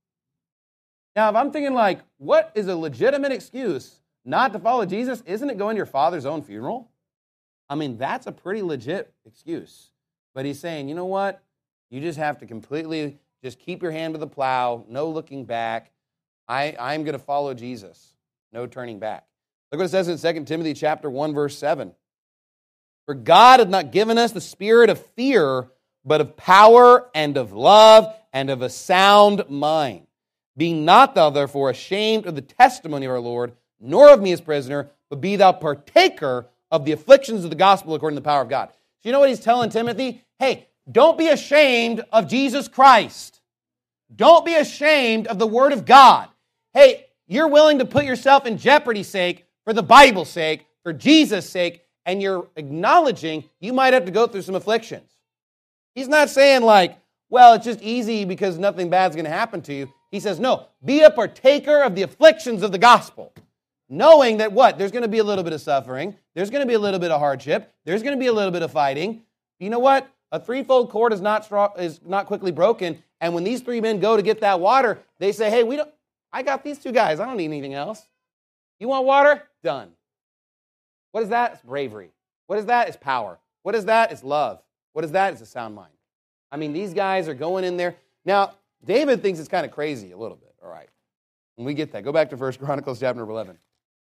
[SPEAKER 2] Now, if I'm thinking like, what is a legitimate excuse not to follow Jesus? Isn't it going to your father's own funeral? I mean, that's a pretty legit excuse. But he's saying, you know what? You just have to completely just keep your hand to the plow, no looking back. I, I'm going to follow Jesus, no turning back. Look what it says in Second Timothy chapter one, verse seven. For God hath not given us the spirit of fear, but of power and of love and of a sound mind. Being not thou therefore ashamed of the testimony of our Lord, nor of me as prisoner, but be thou partaker of the afflictions of the gospel according to the power of God. So you know what he's telling Timothy? Hey, don't be ashamed of Jesus Christ. Don't be ashamed of the Word of God. Hey, you're willing to put yourself in jeopardy's sake, for the Bible's sake, for Jesus' sake, and you're acknowledging you might have to go through some afflictions. He's not saying like, well, it's just easy because nothing bad's going to happen to you. He says, no, be a partaker of the afflictions of the gospel. Knowing that what? There's going to be a little bit of suffering. There's going to be a little bit of hardship. There's going to be a little bit of fighting. You know what? A threefold cord is not strong, is not quickly broken. And when these three men go to get that water, they say, hey, we don't, I got these two guys. I don't need anything else. You want water? Done. What is that? It's bravery. What is that? It's power. What is that? It's love. What is that? It's a sound mind. I mean, these guys are going in there. Now, David thinks it's kind of crazy a little bit. All right. And we get that. Go back to First Chronicles chapter number eleven.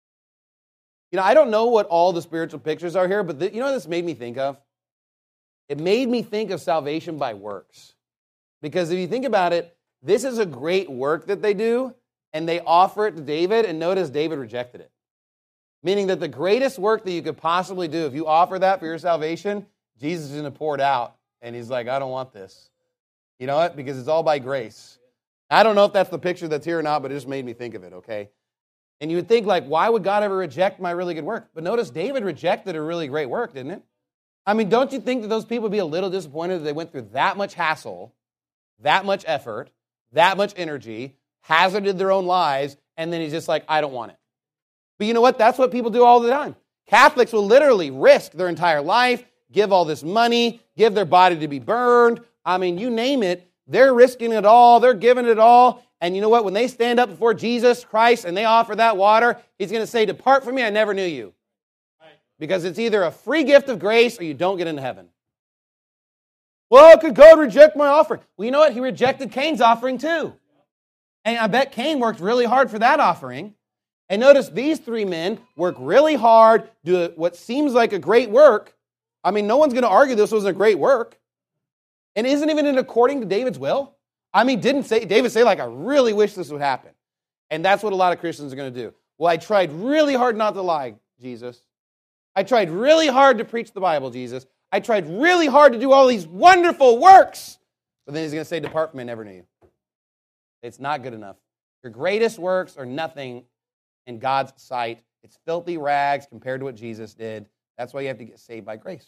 [SPEAKER 2] You know, I don't know what all the spiritual pictures are here, but the, you know what this made me think of? It made me think of salvation by works. Because if you think about it, this is a great work that they do, and they offer it to David, and notice David rejected it. Meaning that the greatest work that you could possibly do, if you offer that for your salvation, Jesus is going to pour it out. And he's like, I don't want this. You know what? Because it's all by grace. I don't know if that's the picture that's here or not, but it just made me think of it, okay? And you would think, like, why would God ever reject my really good work? But notice David rejected a really great work, didn't it? I mean, don't you think that those people would be a little disappointed that they went through that much hassle, that much effort, that much energy, hazarded their own lives, and then he's just like, I don't want it. But you know what? That's what people do all the time. Catholics will literally risk their entire life, give all this money, give their body to be burned. I mean, you name it. They're risking it all. They're giving it all. And you know what? When they stand up before Jesus Christ and they offer that water, he's going to say, depart from me, I never knew you. Because it's either a free gift of grace or you don't get into heaven. Well, could God reject my offering? Well, you know what? He rejected Cain's offering too. And I bet Cain worked really hard for that offering. And notice these three men work really hard, do what seems like a great work. I mean, no one's going to argue this was a great work. And isn't even in according to David's will? I mean, didn't say David say, like, I really wish this would happen. And that's what a lot of Christians are going to do. Well, I tried really hard not to lie, Jesus. I tried really hard to preach the Bible, Jesus. I tried really hard to do all these wonderful works. But then he's going to say, depart from me, I never knew you. It's not good enough. Your greatest works are nothing in God's sight. It's filthy rags compared to what Jesus did. That's why you have to get saved by grace.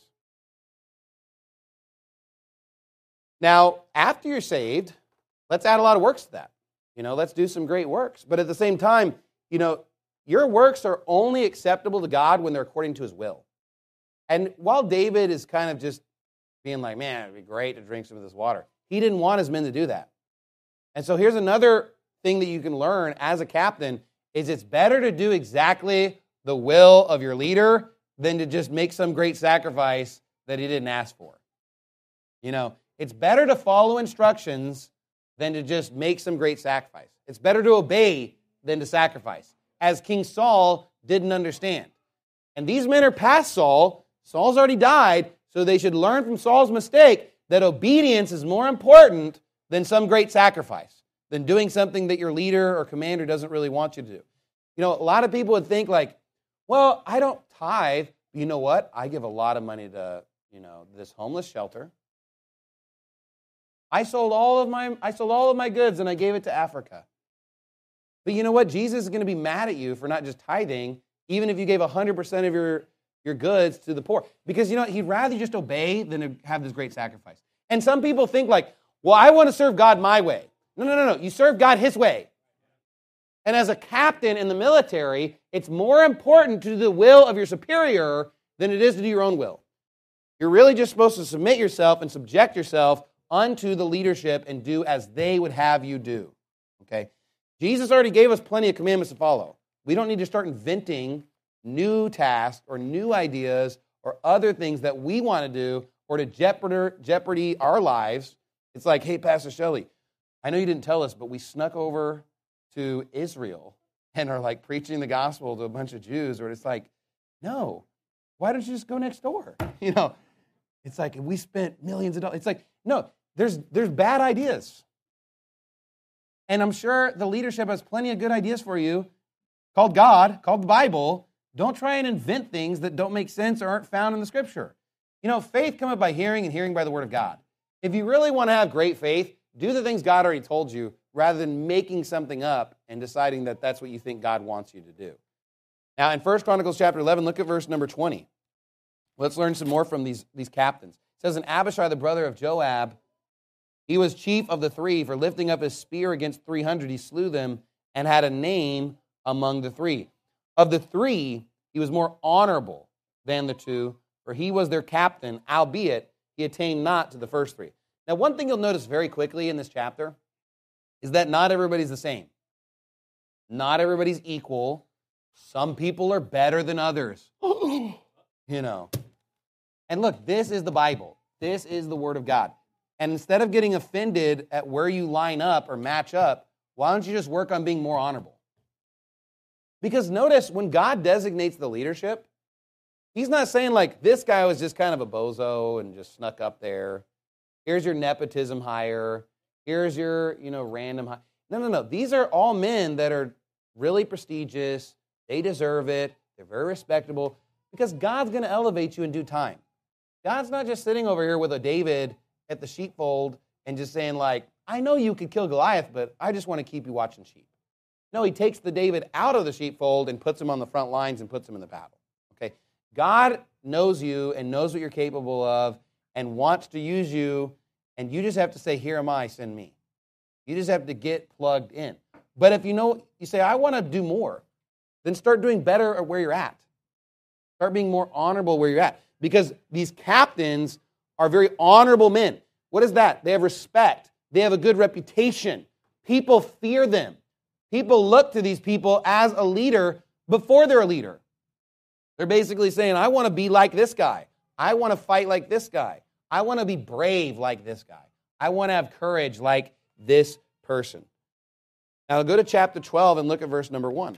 [SPEAKER 2] Now, after you're saved, let's add a lot of works to that. You know, let's do some great works. But at the same time, you know, your works are only acceptable to God when they're according to His will. And while David is kind of just being like, man, it'd be great to drink some of this water, he didn't want his men to do that. And so here's another thing that you can learn as a captain is it's better to do exactly the will of your leader than to just make some great sacrifice that he didn't ask for. You know, it's better to follow instructions than to just make some great sacrifice. It's better to obey than to sacrifice, as King Saul didn't understand. And these men are past Saul. Saul's already died, so they should learn from Saul's mistake that obedience is more important than some great sacrifice, than doing something that your leader or commander doesn't really want you to do. You know, a lot of people would think like, well, I don't tithe. You know what? I give a lot of money to, you know, this homeless shelter. I sold all of my I sold all of my goods and I gave it to Africa. But you know what? Jesus is going to be mad at you for not just tithing, even if you gave one hundred percent of your, your goods to the poor. Because you know what? He'd rather just obey than to have this great sacrifice. And some people think like, well, I want to serve God my way. No, no, no, no. You serve God His way. And as a captain in the military, it's more important to do the will of your superior than it is to do your own will. You're really just supposed to submit yourself and subject yourself unto the leadership and do as they would have you do. Okay? Jesus already gave us plenty of commandments to follow. We don't need to start inventing new tasks or new ideas or other things that we want to do or to jeopardy, jeopardy our lives. It's like, hey, Pastor Shelley, I know you didn't tell us, but we snuck over to Israel and are like preaching the gospel to a bunch of Jews. Or it's like, no, why don't you just go next door? You know, it's like, we spent millions of dollars. It's like, no, there's there's bad ideas. And I'm sure the leadership has plenty of good ideas for you, called God, called the Bible. Don't try and invent things that don't make sense or aren't found in the Scripture. You know, faith cometh by hearing, and hearing by the Word of God. If you really want to have great faith, do the things God already told you, rather than making something up and deciding that that's what you think God wants you to do. Now, in First Chronicles chapter eleven, look at verse number twenty. Let's learn some more from these, these captains. It says, and Abishai, the brother of Joab, he was chief of the three, for lifting up his spear against three hundred, he slew them, and had a name among the three. Of the three, he was more honorable than the two, for he was their captain, albeit he attained not to the first three. Now, one thing you'll notice very quickly in this chapter is that not everybody's the same. Not everybody's equal. Some people are better than others. You know. And look, this is the Bible. This is the Word of God. And instead of getting offended at where you line up or match up, why don't you just work on being more honorable? Because notice, when God designates the leadership, he's not saying like, this guy was just kind of a bozo and just snuck up there. Here's your nepotism hire. Here's your, you know, random hire. No, no, no. These are all men that are really prestigious. They deserve it. They're very respectable because God's going to elevate you in due time. God's not just sitting over here with a David at the sheepfold and just saying like, I know you could kill Goliath, but I just want to keep you watching sheep. No, he takes the David out of the sheepfold and puts him on the front lines and puts him in the battle. Okay? God knows you and knows what you're capable of and wants to use you, and you just have to say, here am I, send me. You just have to get plugged in. But if you know, you say, I want to do more, then start doing better at where you're at. Start being more honorable where you're at. Because these captains are very honorable men. What is that? They have respect. They have a good reputation. People fear them. People look to these people as a leader before they're a leader. They're basically saying, I want to be like this guy. I want to fight like this guy. I want to be brave like this guy. I want to have courage like this person. Now go to chapter twelve and look at verse number one.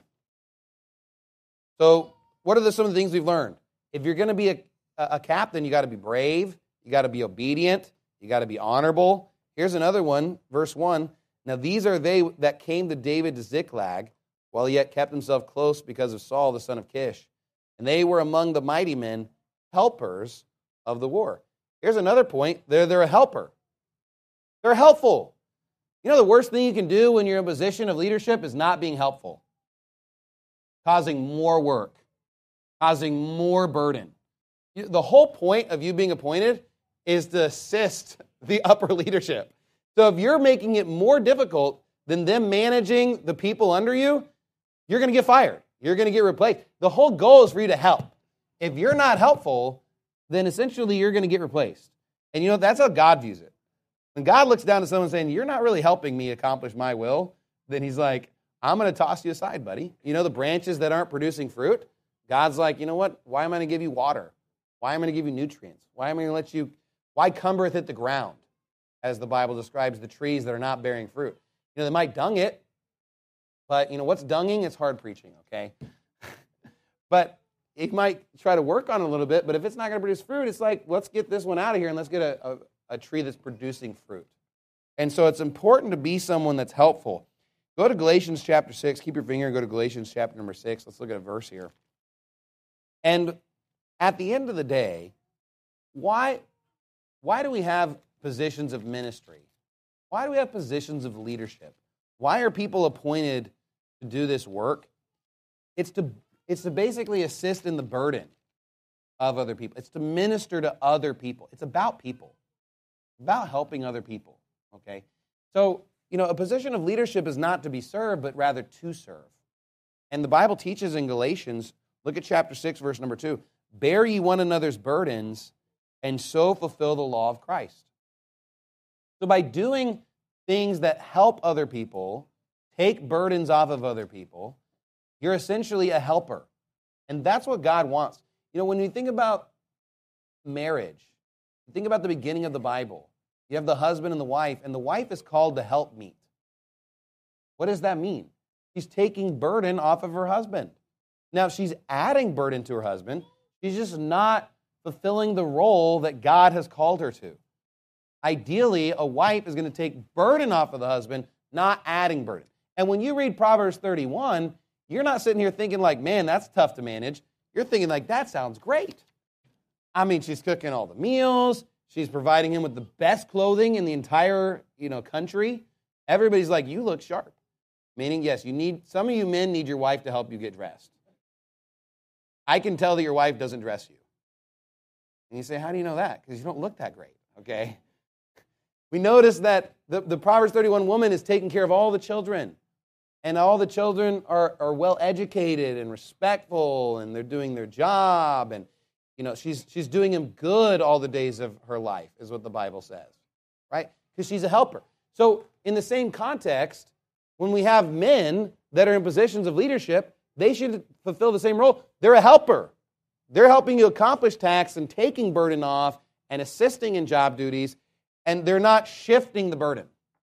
[SPEAKER 2] So what are the, some of the things we've learned? If you're going to be a, a captain, you got to be brave. You got to be obedient. You got to be honorable. Here's another one, verse one. Now these are they that came to David to Ziklag, while he yet kept himself close because of Saul, the son of Kish. And they were among the mighty men, helpers of the war. Here's another point. They're, they're a helper. They're helpful. You know the worst thing you can do when you're in a position of leadership is not being helpful. Causing more work. Causing more burden. The whole point of you being appointed is to assist the upper leadership. So if you're making it more difficult than them managing the people under you, you're going to get fired. You're going to get replaced. The whole goal is for you to help. If you're not helpful, then essentially you're going to get replaced. And you know, that's how God views it. When God looks down to someone saying, you're not really helping me accomplish my will, then he's like, I'm going to toss you aside, buddy. You know the branches that aren't producing fruit? God's like, you know what? Why am I going to give you water? Why am I going to give you nutrients? Why am I going to let you, why cumbereth it the ground? As the Bible describes the trees that are not bearing fruit. You know, they might dung it, but you know, what's dunging? It's hard preaching, okay? But it might try to work on it a little bit, but if it's not going to produce fruit, it's like, let's get this one out of here and let's get a, a, a tree that's producing fruit. And so it's important to be someone that's helpful. Go to Galatians chapter six. Keep your finger and go to Galatians chapter number six. Let's look at a verse here. And at the end of the day, why, why do we have positions of ministry? Why do we have positions of leadership? Why are people appointed to do this work? It's to, it's to basically assist in the burden of other people. It's to minister to other people. It's about people. It's about helping other people, okay? So, you know, a position of leadership is not to be served, but rather to serve. And the Bible teaches in Galatians, look at chapter six, verse number two, bear ye one another's burdens, and so fulfill the law of Christ. So by doing things that help other people, take burdens off of other people, you're essentially a helper. And that's what God wants. You know, when you think about marriage, you think about the beginning of the Bible. You have the husband and the wife, and the wife is called the helpmeet. What does that mean? She's taking burden off of her husband. Now, she's adding burden to her husband. She's just not fulfilling the role that God has called her to. Ideally, a wife is going to take burden off of the husband, not adding burden. And when you read Proverbs thirty-one, you're not sitting here thinking like, man, that's tough to manage. You're thinking like, that sounds great. I mean, she's cooking all the meals. She's providing him with the best clothing in the entire, you know, country. Everybody's like, you look sharp. Meaning, yes, you need, some of you men need your wife to help you get dressed. I can tell that your wife doesn't dress you. And you say, how do you know that? Because you don't look that great, okay? We notice that the, the Proverbs thirty-one woman is taking care of all the children. And all the children are, are well educated and respectful, and they're doing their job. And, you know, she's, she's doing him good all the days of her life, is what the Bible says, right? Because she's a helper. So in the same context, when we have men that are in positions of leadership, they should fulfill the same role. They're a helper. They're helping you accomplish tasks and taking burden off and assisting in job duties, and they're not shifting the burden.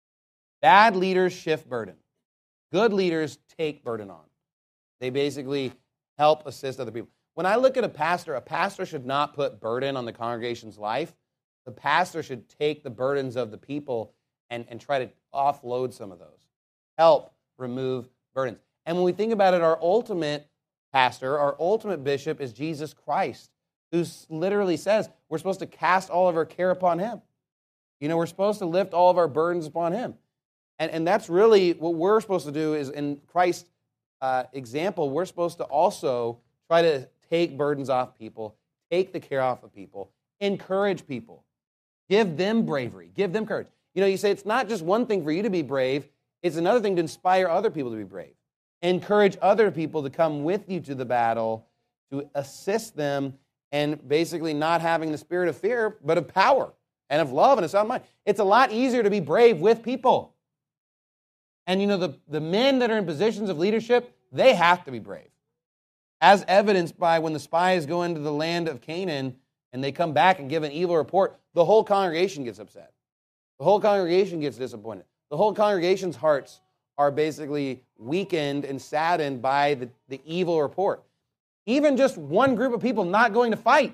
[SPEAKER 2] Bad leaders shift burden. Good leaders take burden on. They basically help assist other people. When I look at a pastor, a pastor should not put burden on the congregation's life. The pastor should take the burdens of the people and, and try to offload some of those. Help remove burdens. And when we think about it, our ultimate pastor, our ultimate bishop is Jesus Christ, who literally says we're supposed to cast all of our care upon him. You know, we're supposed to lift all of our burdens upon him. And, and that's really what we're supposed to do is in Christ's uh, example, we're supposed to also try to take burdens off people, take the care off of people, encourage people, give them bravery, give them courage. You know, you say it's not just one thing for you to be brave, it's another thing to inspire other people to be brave. Encourage other people to come with you to the battle, to assist them, and basically not having the spirit of fear, but of power and of love and a sound mind. It's a lot easier to be brave with people. And you know, the, the men that are in positions of leadership, they have to be brave. As evidenced by when the spies go into the land of Canaan and they come back and give an evil report, the whole congregation gets upset. The whole congregation gets disappointed. The whole congregation's hearts are basically weakened and saddened by the, the evil report. Even just one group of people not going to fight,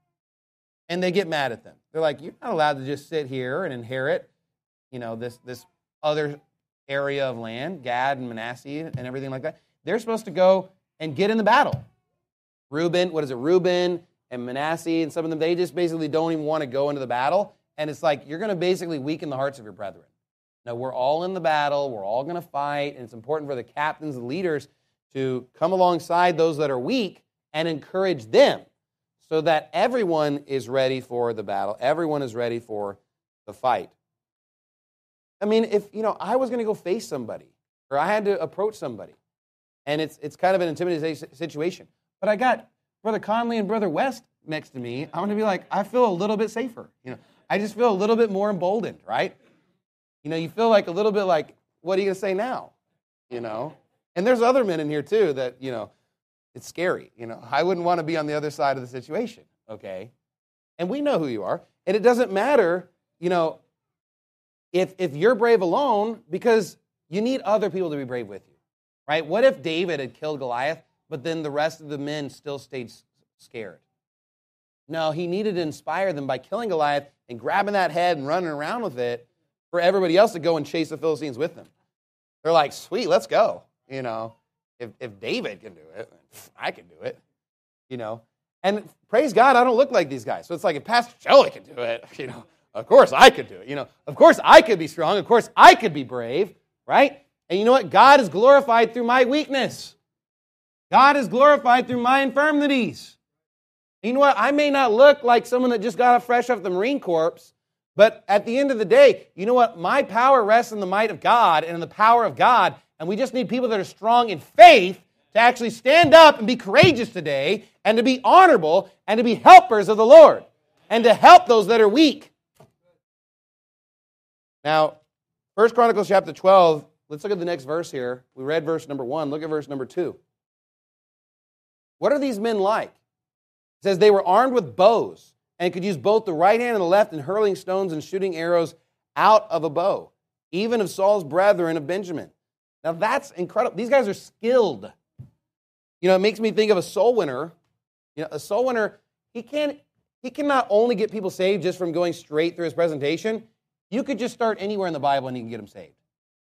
[SPEAKER 2] and they get mad at them. They're like, you're not allowed to just sit here and inherit, you know, this, this other area of land, Gad and Manasseh and everything like that. They're supposed to go and get in the battle. Reuben, what is it, Reuben and Manasseh and some of them, they just basically don't even want to go into the battle. And it's like, you're going to basically weaken the hearts of your brethren. Now, we're all in the battle, we're all going to fight, and it's important for the captains, the leaders, to come alongside those that are weak and encourage them so that everyone is ready for the battle. Everyone is ready for the fight. I mean, if, you know, I was going to go face somebody, or I had to approach somebody, and it's it's kind of an intimidating situation, but I got Brother Conley and Brother West next to me, I'm going to be like, I feel a little bit safer. You know, I just feel a little bit more emboldened, right? You know, you feel like a little bit like, what are you going to say now? You know? And there's other men in here, too, that, you know, it's scary. You know, I wouldn't want to be on the other side of the situation, okay? And we know who you are. And it doesn't matter, you know, if if you're brave alone, because you need other people to be brave with you, right? What if David had killed Goliath, but then the rest of the men still stayed scared? No, he needed to inspire them by killing Goliath and grabbing that head and running around with it for everybody else to go and chase the Philistines with them. They're like, sweet, let's go. You know, if if David can do it, I can do it. You know, and praise God, I don't look like these guys. So it's like, if Pastor Joey can do it, you know, of course I could do it. You know, of course I could be strong. Of course I could be brave, right? And you know what? God is glorified through my weakness. God is glorified through my infirmities. And you know what? I may not look like someone that just got fresh off the Marine Corps, But at the end of the day, you know what? My power rests in the might of God and in the power of God, and we just need people that are strong in faith to actually stand up and be courageous today, and to be honorable, and to be helpers of the Lord, and to help those that are weak. Now, First Chronicles chapter twelve, let's look at the next verse here. We read verse number one. Look at verse number two. What are these men like? It says they were armed with bows and could use both the right hand and the left in hurling stones and shooting arrows out of a bow, even of Saul's brethren of Benjamin. Now that's incredible. These guys are skilled. You know, it makes me think of a soul winner. You know, a soul winner, he can he can not only get people saved just from going straight through his presentation. You could just start anywhere in the Bible and you can get them saved.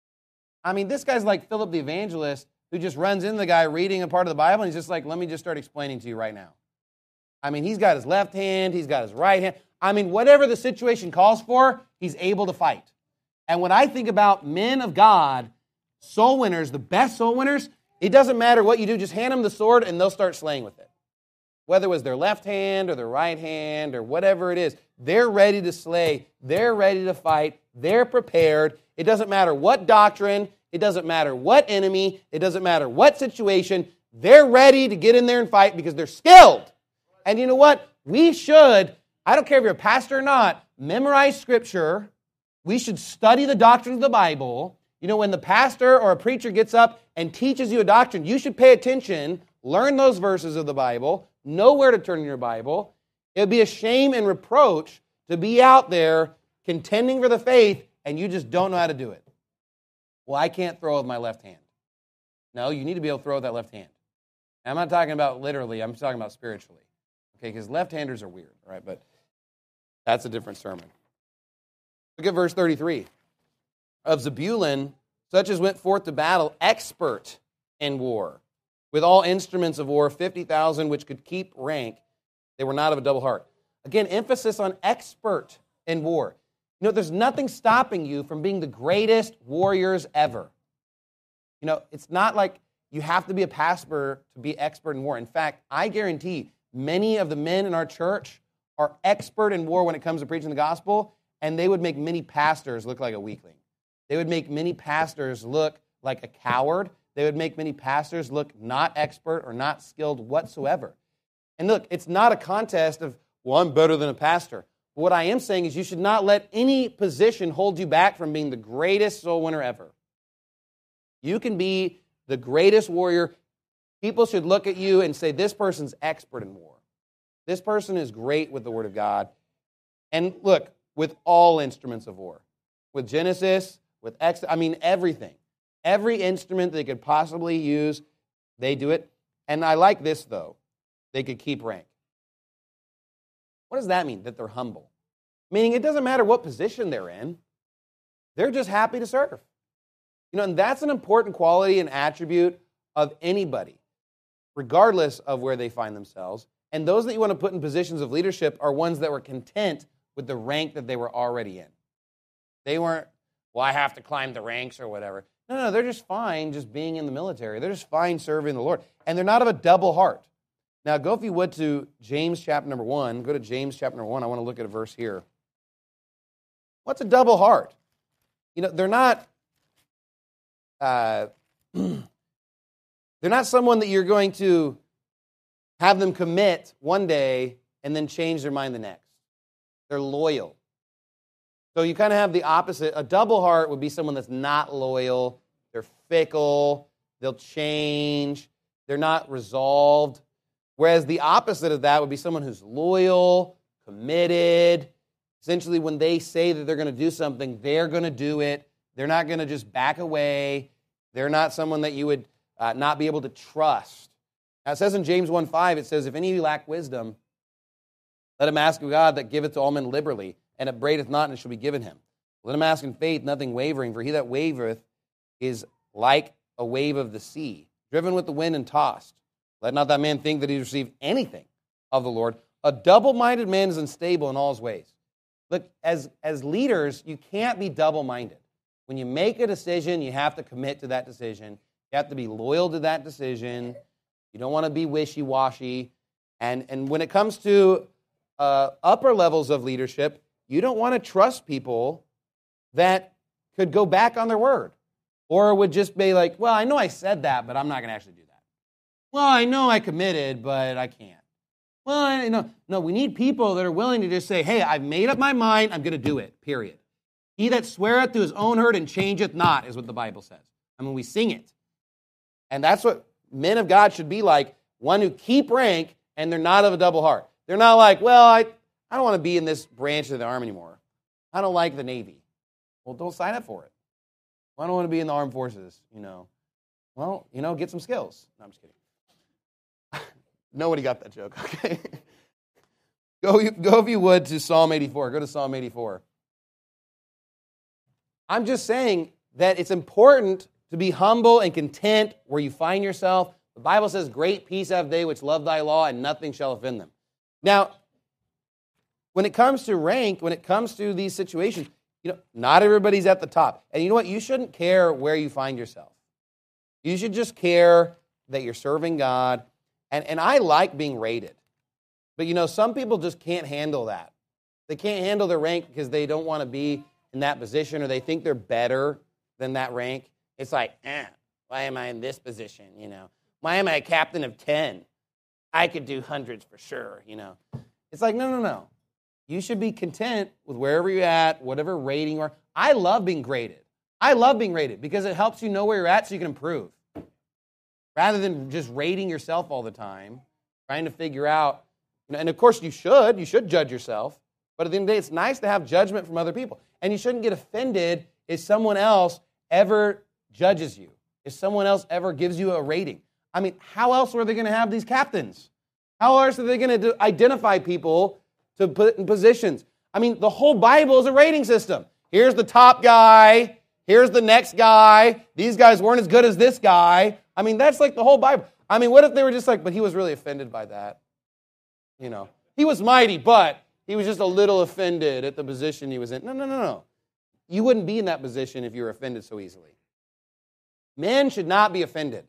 [SPEAKER 2] I mean, this guy's like Philip the evangelist who just runs into the guy reading a part of the Bible and he's just like, let me just start explaining to you right now. I mean, he's got his left hand, he's got his right hand. I mean, whatever the situation calls for, he's able to fight. And when I think about men of God, soul winners, the best soul winners, it doesn't matter what you do, just hand them the sword and they'll start slaying with it. Whether it was their left hand or their right hand or whatever it is, they're ready to slay, they're ready to fight, they're prepared. It doesn't matter what doctrine, it doesn't matter what enemy, it doesn't matter what situation, they're ready to get in there and fight because they're skilled. And you know what? We should, I don't care if you're a pastor or not, memorize Scripture. We should study the doctrines of the Bible. You know, when the pastor or a preacher gets up and teaches you a doctrine, you should pay attention, learn those verses of the Bible, know where to turn in your Bible. It would be a shame and reproach to be out there contending for the faith and you just don't know how to do it. Well, I can't throw with my left hand. No, you need to be able to throw with that left hand. And I'm not talking about literally, I'm talking about spiritually. Okay, because left-handers are weird, all right? But that's a different sermon. Look at verse thirty-three. Of Zebulun, such as went forth to battle, expert in war, with all instruments of war, fifty thousand which could keep rank. They were not of a double heart. Again, emphasis on expert in war. You know, there's nothing stopping you from being the greatest warriors ever. You know, it's not like you have to be a pastor to be expert in war. In fact, I guarantee many of the men in our church are expert in war when it comes to preaching the gospel, and they would make many pastors look like a weakling. They would make many pastors look like a coward. They would make many pastors look not expert or not skilled whatsoever. And look, it's not a contest of, well, I'm better than a pastor. What I am saying is you should not let any position hold you back from being the greatest soul winner ever. You can be the greatest warrior. People should look at you and say, this person's expert in war. This person is great with the Word of God. And look, with all instruments of war. With Genesis, with X, I mean everything. Every instrument they could possibly use, they do it. And I like this, though. They could keep rank. What does that mean? That they're humble. Meaning it doesn't matter what position they're in. They're just happy to serve. You know, and that's an important quality and attribute of anybody, regardless of where they find themselves. And those that you want to put in positions of leadership are ones that were content with the rank that they were already in. They weren't, well, I have to climb the ranks or whatever. No, no, they're just fine just being in the military. They're just fine serving the Lord. And they're not of a double heart. Now, go, if you would, to James chapter number one. Go to James chapter number one. I want to look at a verse here. What's a double heart? You know, they're not... Uh, they're not someone that you're going to have them commit one day and then change their mind the next. They're loyal. So you kind of have the opposite. A double heart would be someone that's not loyal. They're fickle. They'll change. They're not resolved. Whereas the opposite of that would be someone who's loyal, committed. Essentially, when they say that they're going to do something, they're going to do it. They're not going to just back away. They're not someone that you would uh, not be able to trust. Now, it says in James one five, it says, if any of you lack wisdom, let him ask of God that giveth to all men liberally, and upbraideth not, and it shall be given him. Let him ask in faith, nothing wavering, for he that wavereth is like a wave of the sea, driven with the wind and tossed. Let not that man think that he received anything of the Lord. A double-minded man is unstable in all his ways. Look, as, as leaders, you can't be double-minded. When you make a decision, you have to commit to that decision. You have to be loyal to that decision. You don't want to be wishy-washy. And, and when it comes to uh, upper levels of leadership, you don't want to trust people that could go back on their word or would just be like, well, I know I said that, but I'm not going to actually do that. Well, I know I committed, but I can't. Well, I know. No, we need people that are willing to just say, hey, I've made up my mind, I'm going to do it, period. He that sweareth to his own hurt and changeth not, is what the Bible says. I mean, we sing it. And that's what men of God should be like, one who keep rank, and they're not of a double heart. They're not like, well, I, I don't want to be in this branch of the army anymore. I don't like the Navy. Well, don't sign up for it. Well, I don't want to be in the armed forces, you know. Well, you know, get some skills. No, I'm just kidding. Nobody got that joke, okay? go, go if you would to Psalm eighty-four. Go to Psalm eighty-four. I'm just saying that it's important to be humble and content where you find yourself. The Bible says, great peace have they which love thy law, and nothing shall offend them. Now, when it comes to rank, when it comes to these situations, you know, not everybody's at the top. And you know what? You shouldn't care where you find yourself. You should just care that you're serving God. And, and I like being rated. But, you know, some people just can't handle that. They can't handle their rank because they don't want to be in that position or they think they're better than that rank. It's like, eh, why am I in this position, you know? Why am I a captain of ten? I could do hundreds for sure, you know? It's like, no, no, no. You should be content with wherever you're at, whatever rating you are. I love being graded. I love being rated because it helps you know where you're at so you can improve. Rather than just rating yourself all the time, trying to figure out, you know, and of course you should, you should judge yourself, but at the end of the day, it's nice to have judgment from other people. And you shouldn't get offended if someone else ever judges you, if someone else ever gives you a rating. I mean, how else are they going to have these captains? How else are they going to identify people to put in positions? I mean, the whole Bible is a rating system. Here's the top guy. Here's the next guy. These guys weren't as good as this guy. I mean, that's like the whole Bible. I mean, what if they were just like, but he was really offended by that? You know, he was mighty, but he was just a little offended at the position he was in. No, no, no, no. You wouldn't be in that position if you were offended so easily. Men should not be offended.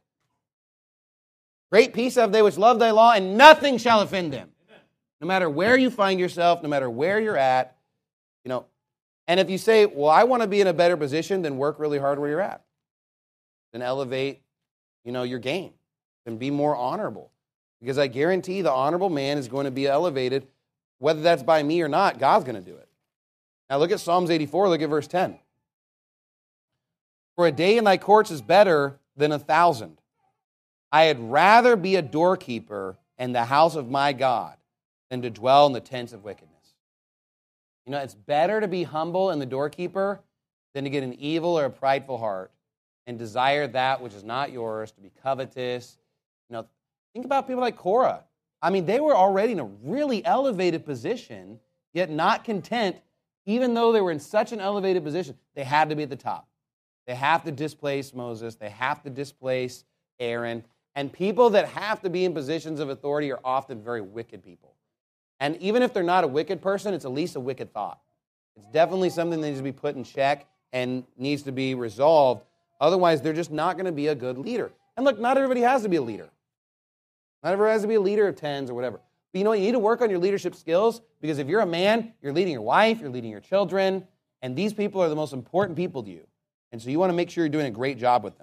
[SPEAKER 2] Great peace have they which love thy law, and nothing shall offend them. No matter where you find yourself, no matter where you're at, you know. And if you say, well, I want to be in a better position, then work really hard where you're at. Then elevate, you know, your game. And be more honorable. Because I guarantee the honorable man is going to be elevated. Whether that's by me or not, God's going to do it. Now look at Psalms eighty-four, look at verse ten. For a day in thy courts is better than a thousand. I had rather be a doorkeeper in the house of my God than to dwell in the tents of wickedness. You know, it's better to be humble in the doorkeeper than to get an evil or a prideful heart and desire that which is not yours, to be covetous. You know, think about people like Korah. I mean, they were already in a really elevated position, yet not content, even though they were in such an elevated position. They had to be at the top. They have to displace Moses. They have to displace Aaron. And people that have to be in positions of authority are often very wicked people. And even if they're not a wicked person, it's at least a wicked thought. It's definitely something that needs to be put in check and needs to be resolved. Otherwise, they're just not going to be a good leader. And look, not everybody has to be a leader. Not everybody has to be a leader of tens or whatever. But you know what? You need to work on your leadership skills, because if you're a man, you're leading your wife, you're leading your children, and these people are the most important people to you. And so you want to make sure you're doing a great job with them.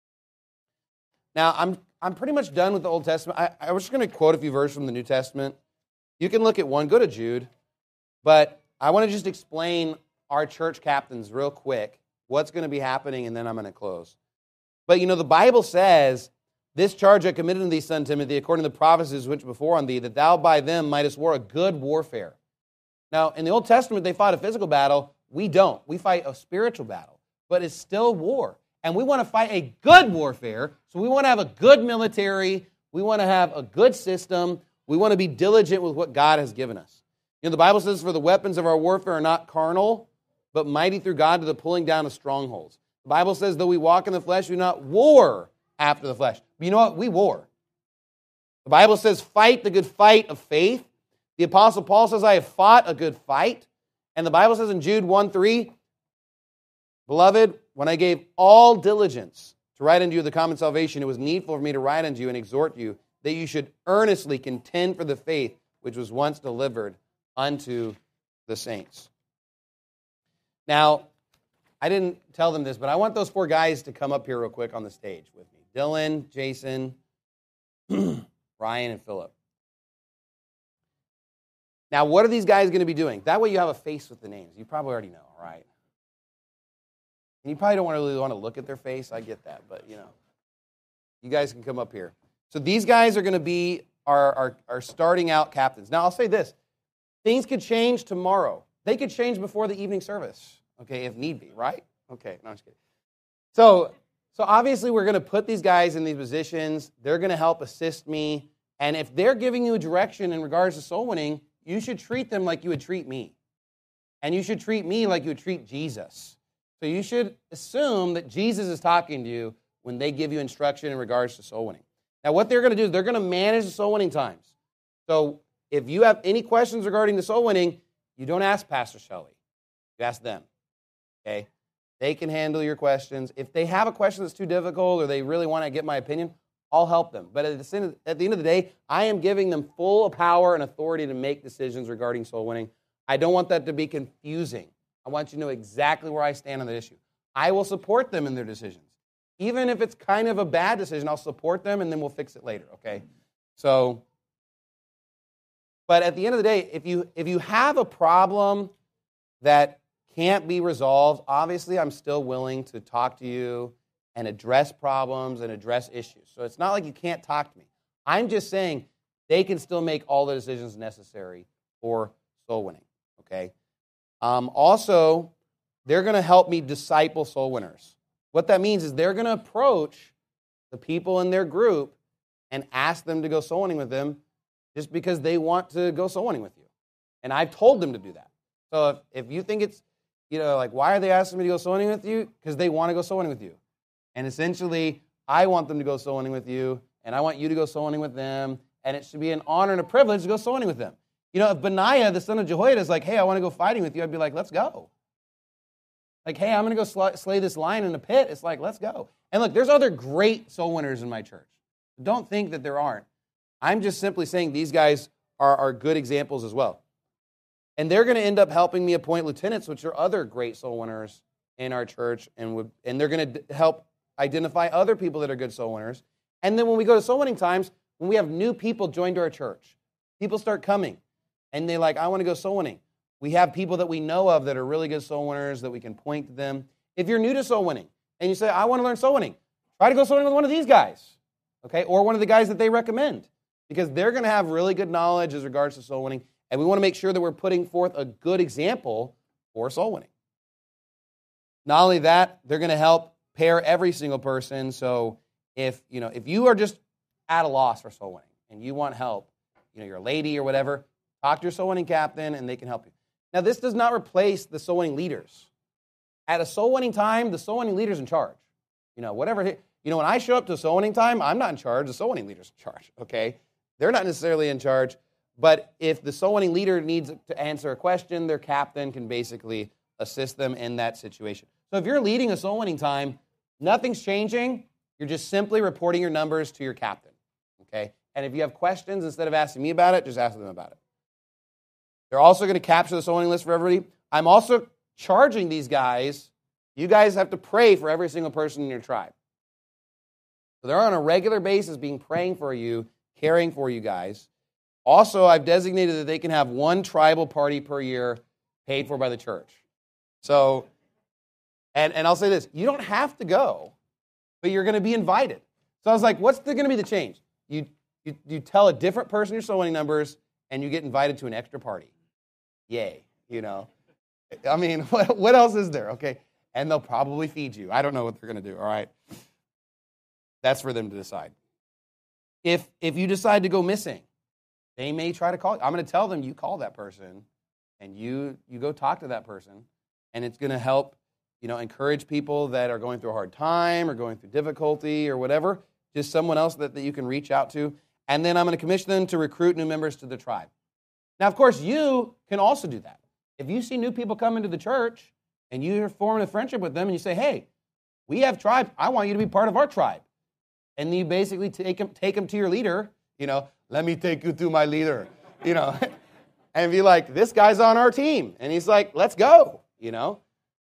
[SPEAKER 2] Now, I'm I'm pretty much done with the Old Testament. I, I was just going to quote a few verses from the New Testament. You can look at one, go to Jude, but I want to just explain our church captains real quick, what's going to be happening, and then I'm going to close. But, you know, the Bible says, this charge I committed unto thee, son Timothy, according to the prophecies which before on thee, that thou by them mightest war a good warfare. Now, in the Old Testament, they fought a physical battle. We don't. We fight a spiritual battle, but it's still war. And we want to fight a good warfare, so we want to have a good military. We want to have a good system. We want to be diligent with what God has given us. You know, the Bible says, for the weapons of our warfare are not carnal, but mighty through God to the pulling down of strongholds. The Bible says, though we walk in the flesh, we do not war after the flesh. But you know what? We war. The Bible says, fight the good fight of faith. The Apostle Paul says, I have fought a good fight. And the Bible says in Jude one three, beloved, when I gave all diligence to write unto you the common salvation, it was needful for me to write unto you and exhort you that you should earnestly contend for the faith which was once delivered unto the saints. Now, I didn't tell them this, but I want those four guys to come up here real quick on the stage with me. Dylan, Jason, Ryan, and Philip. Now, what are these guys going to be doing? That way you have a face with the names. You probably already know, all right? And you probably don't really want to look at their face. I get that, but, you know. You guys can come up here. So these guys are going to be our, our, our starting out captains. Now, I'll say this. Things could change tomorrow. They could change before the evening service, okay, if need be, right? Okay, no, I'm just kidding. So, so obviously we're going to put these guys in these positions. They're going to help assist me. And if they're giving you a direction in regards to soul winning, you should treat them like you would treat me. And you should treat me like you would treat Jesus. So you should assume that Jesus is talking to you when they give you instruction in regards to soul winning. Now, what they're going to do is they're going to manage the soul winning times. So if you have any questions regarding the soul winning, you don't ask Pastor Shelley. You ask them, okay? They can handle your questions. If they have a question that's too difficult or they really want to get my opinion, I'll help them. But at the, end of, at the end of the day, I am giving them full power and authority to make decisions regarding soul winning. I don't want that to be confusing. I want you to know exactly where I stand on the issue. I will support them in their decisions. Even if it's kind of a bad decision, I'll support them and then we'll fix it later, okay? So, but at the end of the day, if you if you have a problem that can't be resolved, obviously I'm still willing to talk to you and address problems and address issues. So it's not like you can't talk to me. I'm just saying they can still make all the decisions necessary for soul winning, okay? Um, also, they're going to help me disciple soul winners. What that means is they're going to approach the people in their group and ask them to go soul winning with them just because they want to go soul winning with you. And I've told them to do that. So if, if you think it's, you know, like, why are they asking me to go soul winning with you? Because they want to go soul winning with you. And essentially, I want them to go soul winning with you, and I want you to go soul winning with them, and it should be an honor and a privilege to go soul winning with them. You know, if Benaiah, the son of Jehoiada, is like, hey, I want to go fighting with you, I'd be like, let's go. Like, hey, I'm going to go sl- slay this lion in a pit. It's like, let's go. And look, there's other great soul winners in my church. Don't think that there aren't. I'm just simply saying these guys are, are good examples as well. And they're going to end up helping me appoint lieutenants, which are other great soul winners in our church, and would, and they're going to d- help identify other people that are good soul winners. And then when we go to soul winning times, when we have new people join to our church, people start coming, and they're like, I want to go soul winning. We have people that we know of that are really good soul winners that we can point to them. If you're new to soul winning, and you say, I want to learn soul winning, try to go soul winning with one of these guys, okay, or one of the guys that they recommend, because they're going to have really good knowledge as regards to soul winning, and we want to make sure that we're putting forth a good example for soul winning. Not only that, they're going to help pair every single person. So if you know if you are just at a loss for soul winning and you want help, you know, you're a lady or whatever, talk to your soul winning captain and they can help you. Now, this does not replace the soul winning leaders. At a soul winning time, the soul winning leader's in charge. You know, whatever. You know, when I show up to soul winning time, I'm not in charge. The soul winning leader's in charge. Okay, they're not necessarily in charge. But if the soul winning leader needs to answer a question, their captain can basically assist them in that situation. So if you're leading a soul winning time, nothing's changing. You're just simply reporting your numbers to your captain, okay? And if you have questions, instead of asking me about it, just ask them about it. They're also going to capture the soul winning list for everybody. I'm also charging these guys. You guys have to pray for every single person in your tribe. So they're on a regular basis being praying for you, caring for you guys. Also, I've designated that they can have one tribal party per year paid for by the church. So, and, and I'll say this, you don't have to go, but you're going to be invited. So I was like, what's going to be the change? You, you you tell a different person your soul winning numbers, and you get invited to an extra party. Yay, you know. I mean, what, what else is there, okay? And they'll probably feed you. I don't know what they're going to do, all right? That's for them to decide. If if you decide to go missing, they may try to call you. I'm going to tell them you call that person, and you you go talk to that person, and it's going to help, you know, encourage people that are going through a hard time or going through difficulty or whatever, just someone else that, that you can reach out to. And then I'm going to commission them to recruit new members to the tribe. Now, of course, you can also do that. If you see new people come into the church and you're forming a friendship with them and you say, hey, we have tribe. I want you to be part of our tribe. And you basically take them, take them to your leader, you know, let me take you to my leader, you know, and be like, this guy's on our team. And he's like, let's go, you know.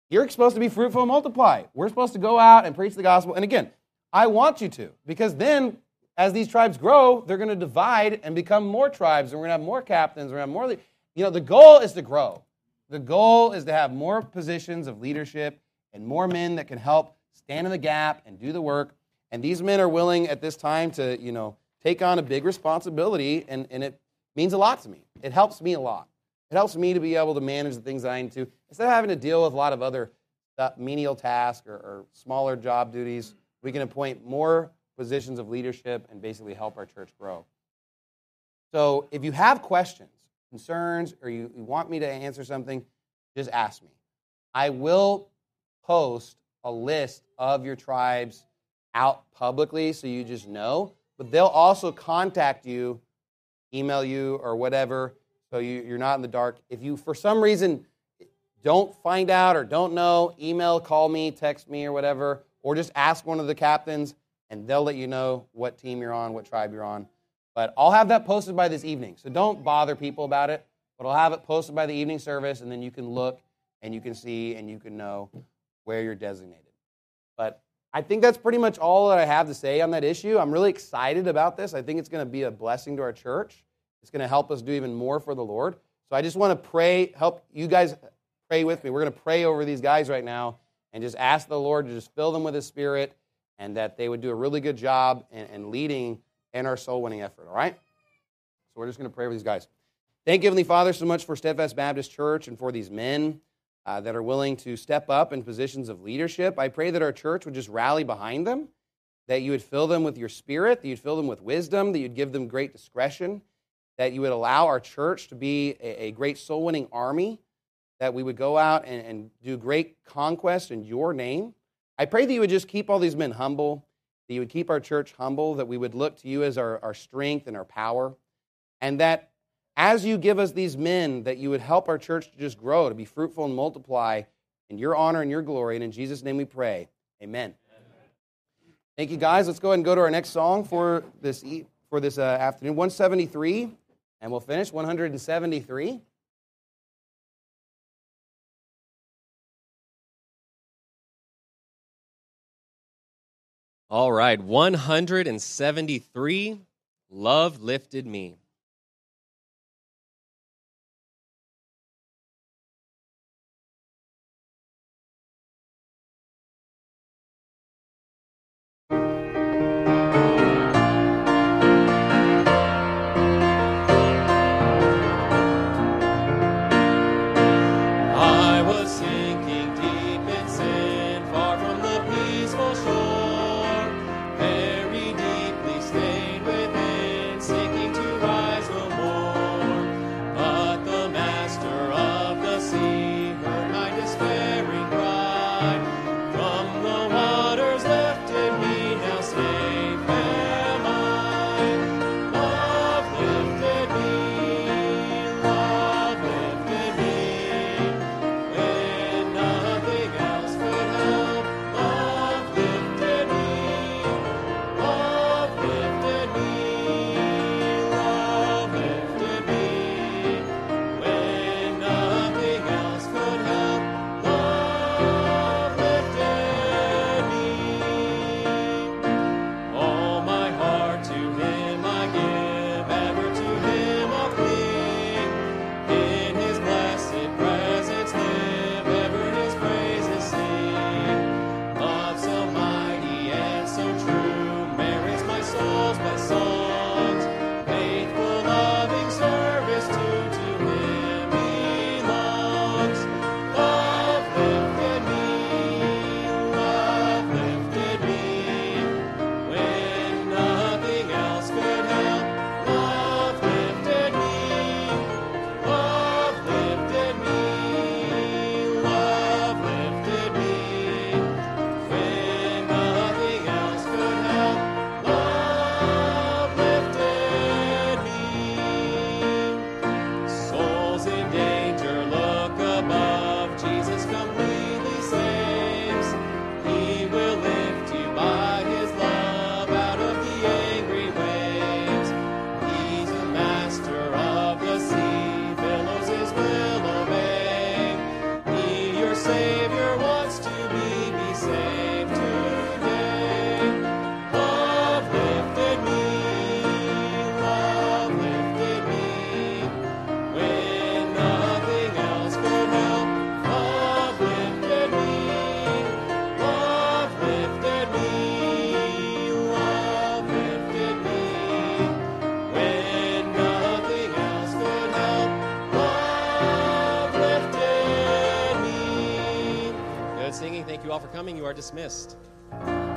[SPEAKER 2] You're supposed to be fruitful and multiply. We're supposed to go out and preach the gospel. And again, I want you to, because then as these tribes grow, they're going to divide and become more tribes, and we're going to have more captains, we're going to have more. You know, the goal is to grow. The goal is to have more positions of leadership and more men that can help stand in the gap and do the work. And these men are willing at this time to, you know, take on a big responsibility, and, and it means a lot to me. It helps me a lot. It helps me to be able to manage the things that I need to. Instead of having to deal with a lot of other uh, menial tasks or, or smaller job duties, we can appoint more positions of leadership and basically help our church grow. So if you have questions, concerns, or you, you want me to answer something, just ask me. I will post a list of your tribes out publicly so you just know, but they'll also contact you, email you, or whatever, so you, you're not in the dark. If you, for some reason, don't find out or don't know, email, call me, text me, or whatever, or just ask one of the captains, and they'll let you know what team you're on, what tribe you're on. But I'll have that posted by this evening, so don't bother people about it, but I'll have it posted by the evening service, and then you can look, and you can see, and you can know where you're designated. But I think that's pretty much all that I have to say on that issue. I'm really excited about this. I think it's going to be a blessing to our church. It's going to help us do even more for the Lord. So I just want to pray, help you guys pray with me. We're going to pray over these guys right now and just ask the Lord to just fill them with His Spirit and that they would do a really good job in, in leading in our soul-winning effort, all right? So we're just going to pray for these guys. Thank you, Heavenly Father, so much for Steadfast Baptist Church and for these men uh, that are willing to step up in positions of leadership. I pray that our church would just rally behind them, that you would fill them with your Spirit, that you'd fill them with wisdom, that you'd give them great discretion, that you would allow our church to be a, a great soul-winning army, that we would go out and, and do great conquest in your name. I pray that you would just keep all these men humble, that you would keep our church humble, that we would look to you as our, our strength and our power, and that as you give us these men, that you would help our church to just grow, to be fruitful and multiply in your honor and your glory. And in Jesus' name we pray. Amen. Amen. Thank you, guys. Let's go ahead and go to our next song for this, for this uh, afternoon, one seventy-three. And we'll finish one seventy-three.
[SPEAKER 1] All right, one seventy-three, Love Lifted Me.
[SPEAKER 4] Right.
[SPEAKER 1] Good singing. Thank you all for coming. You are dismissed.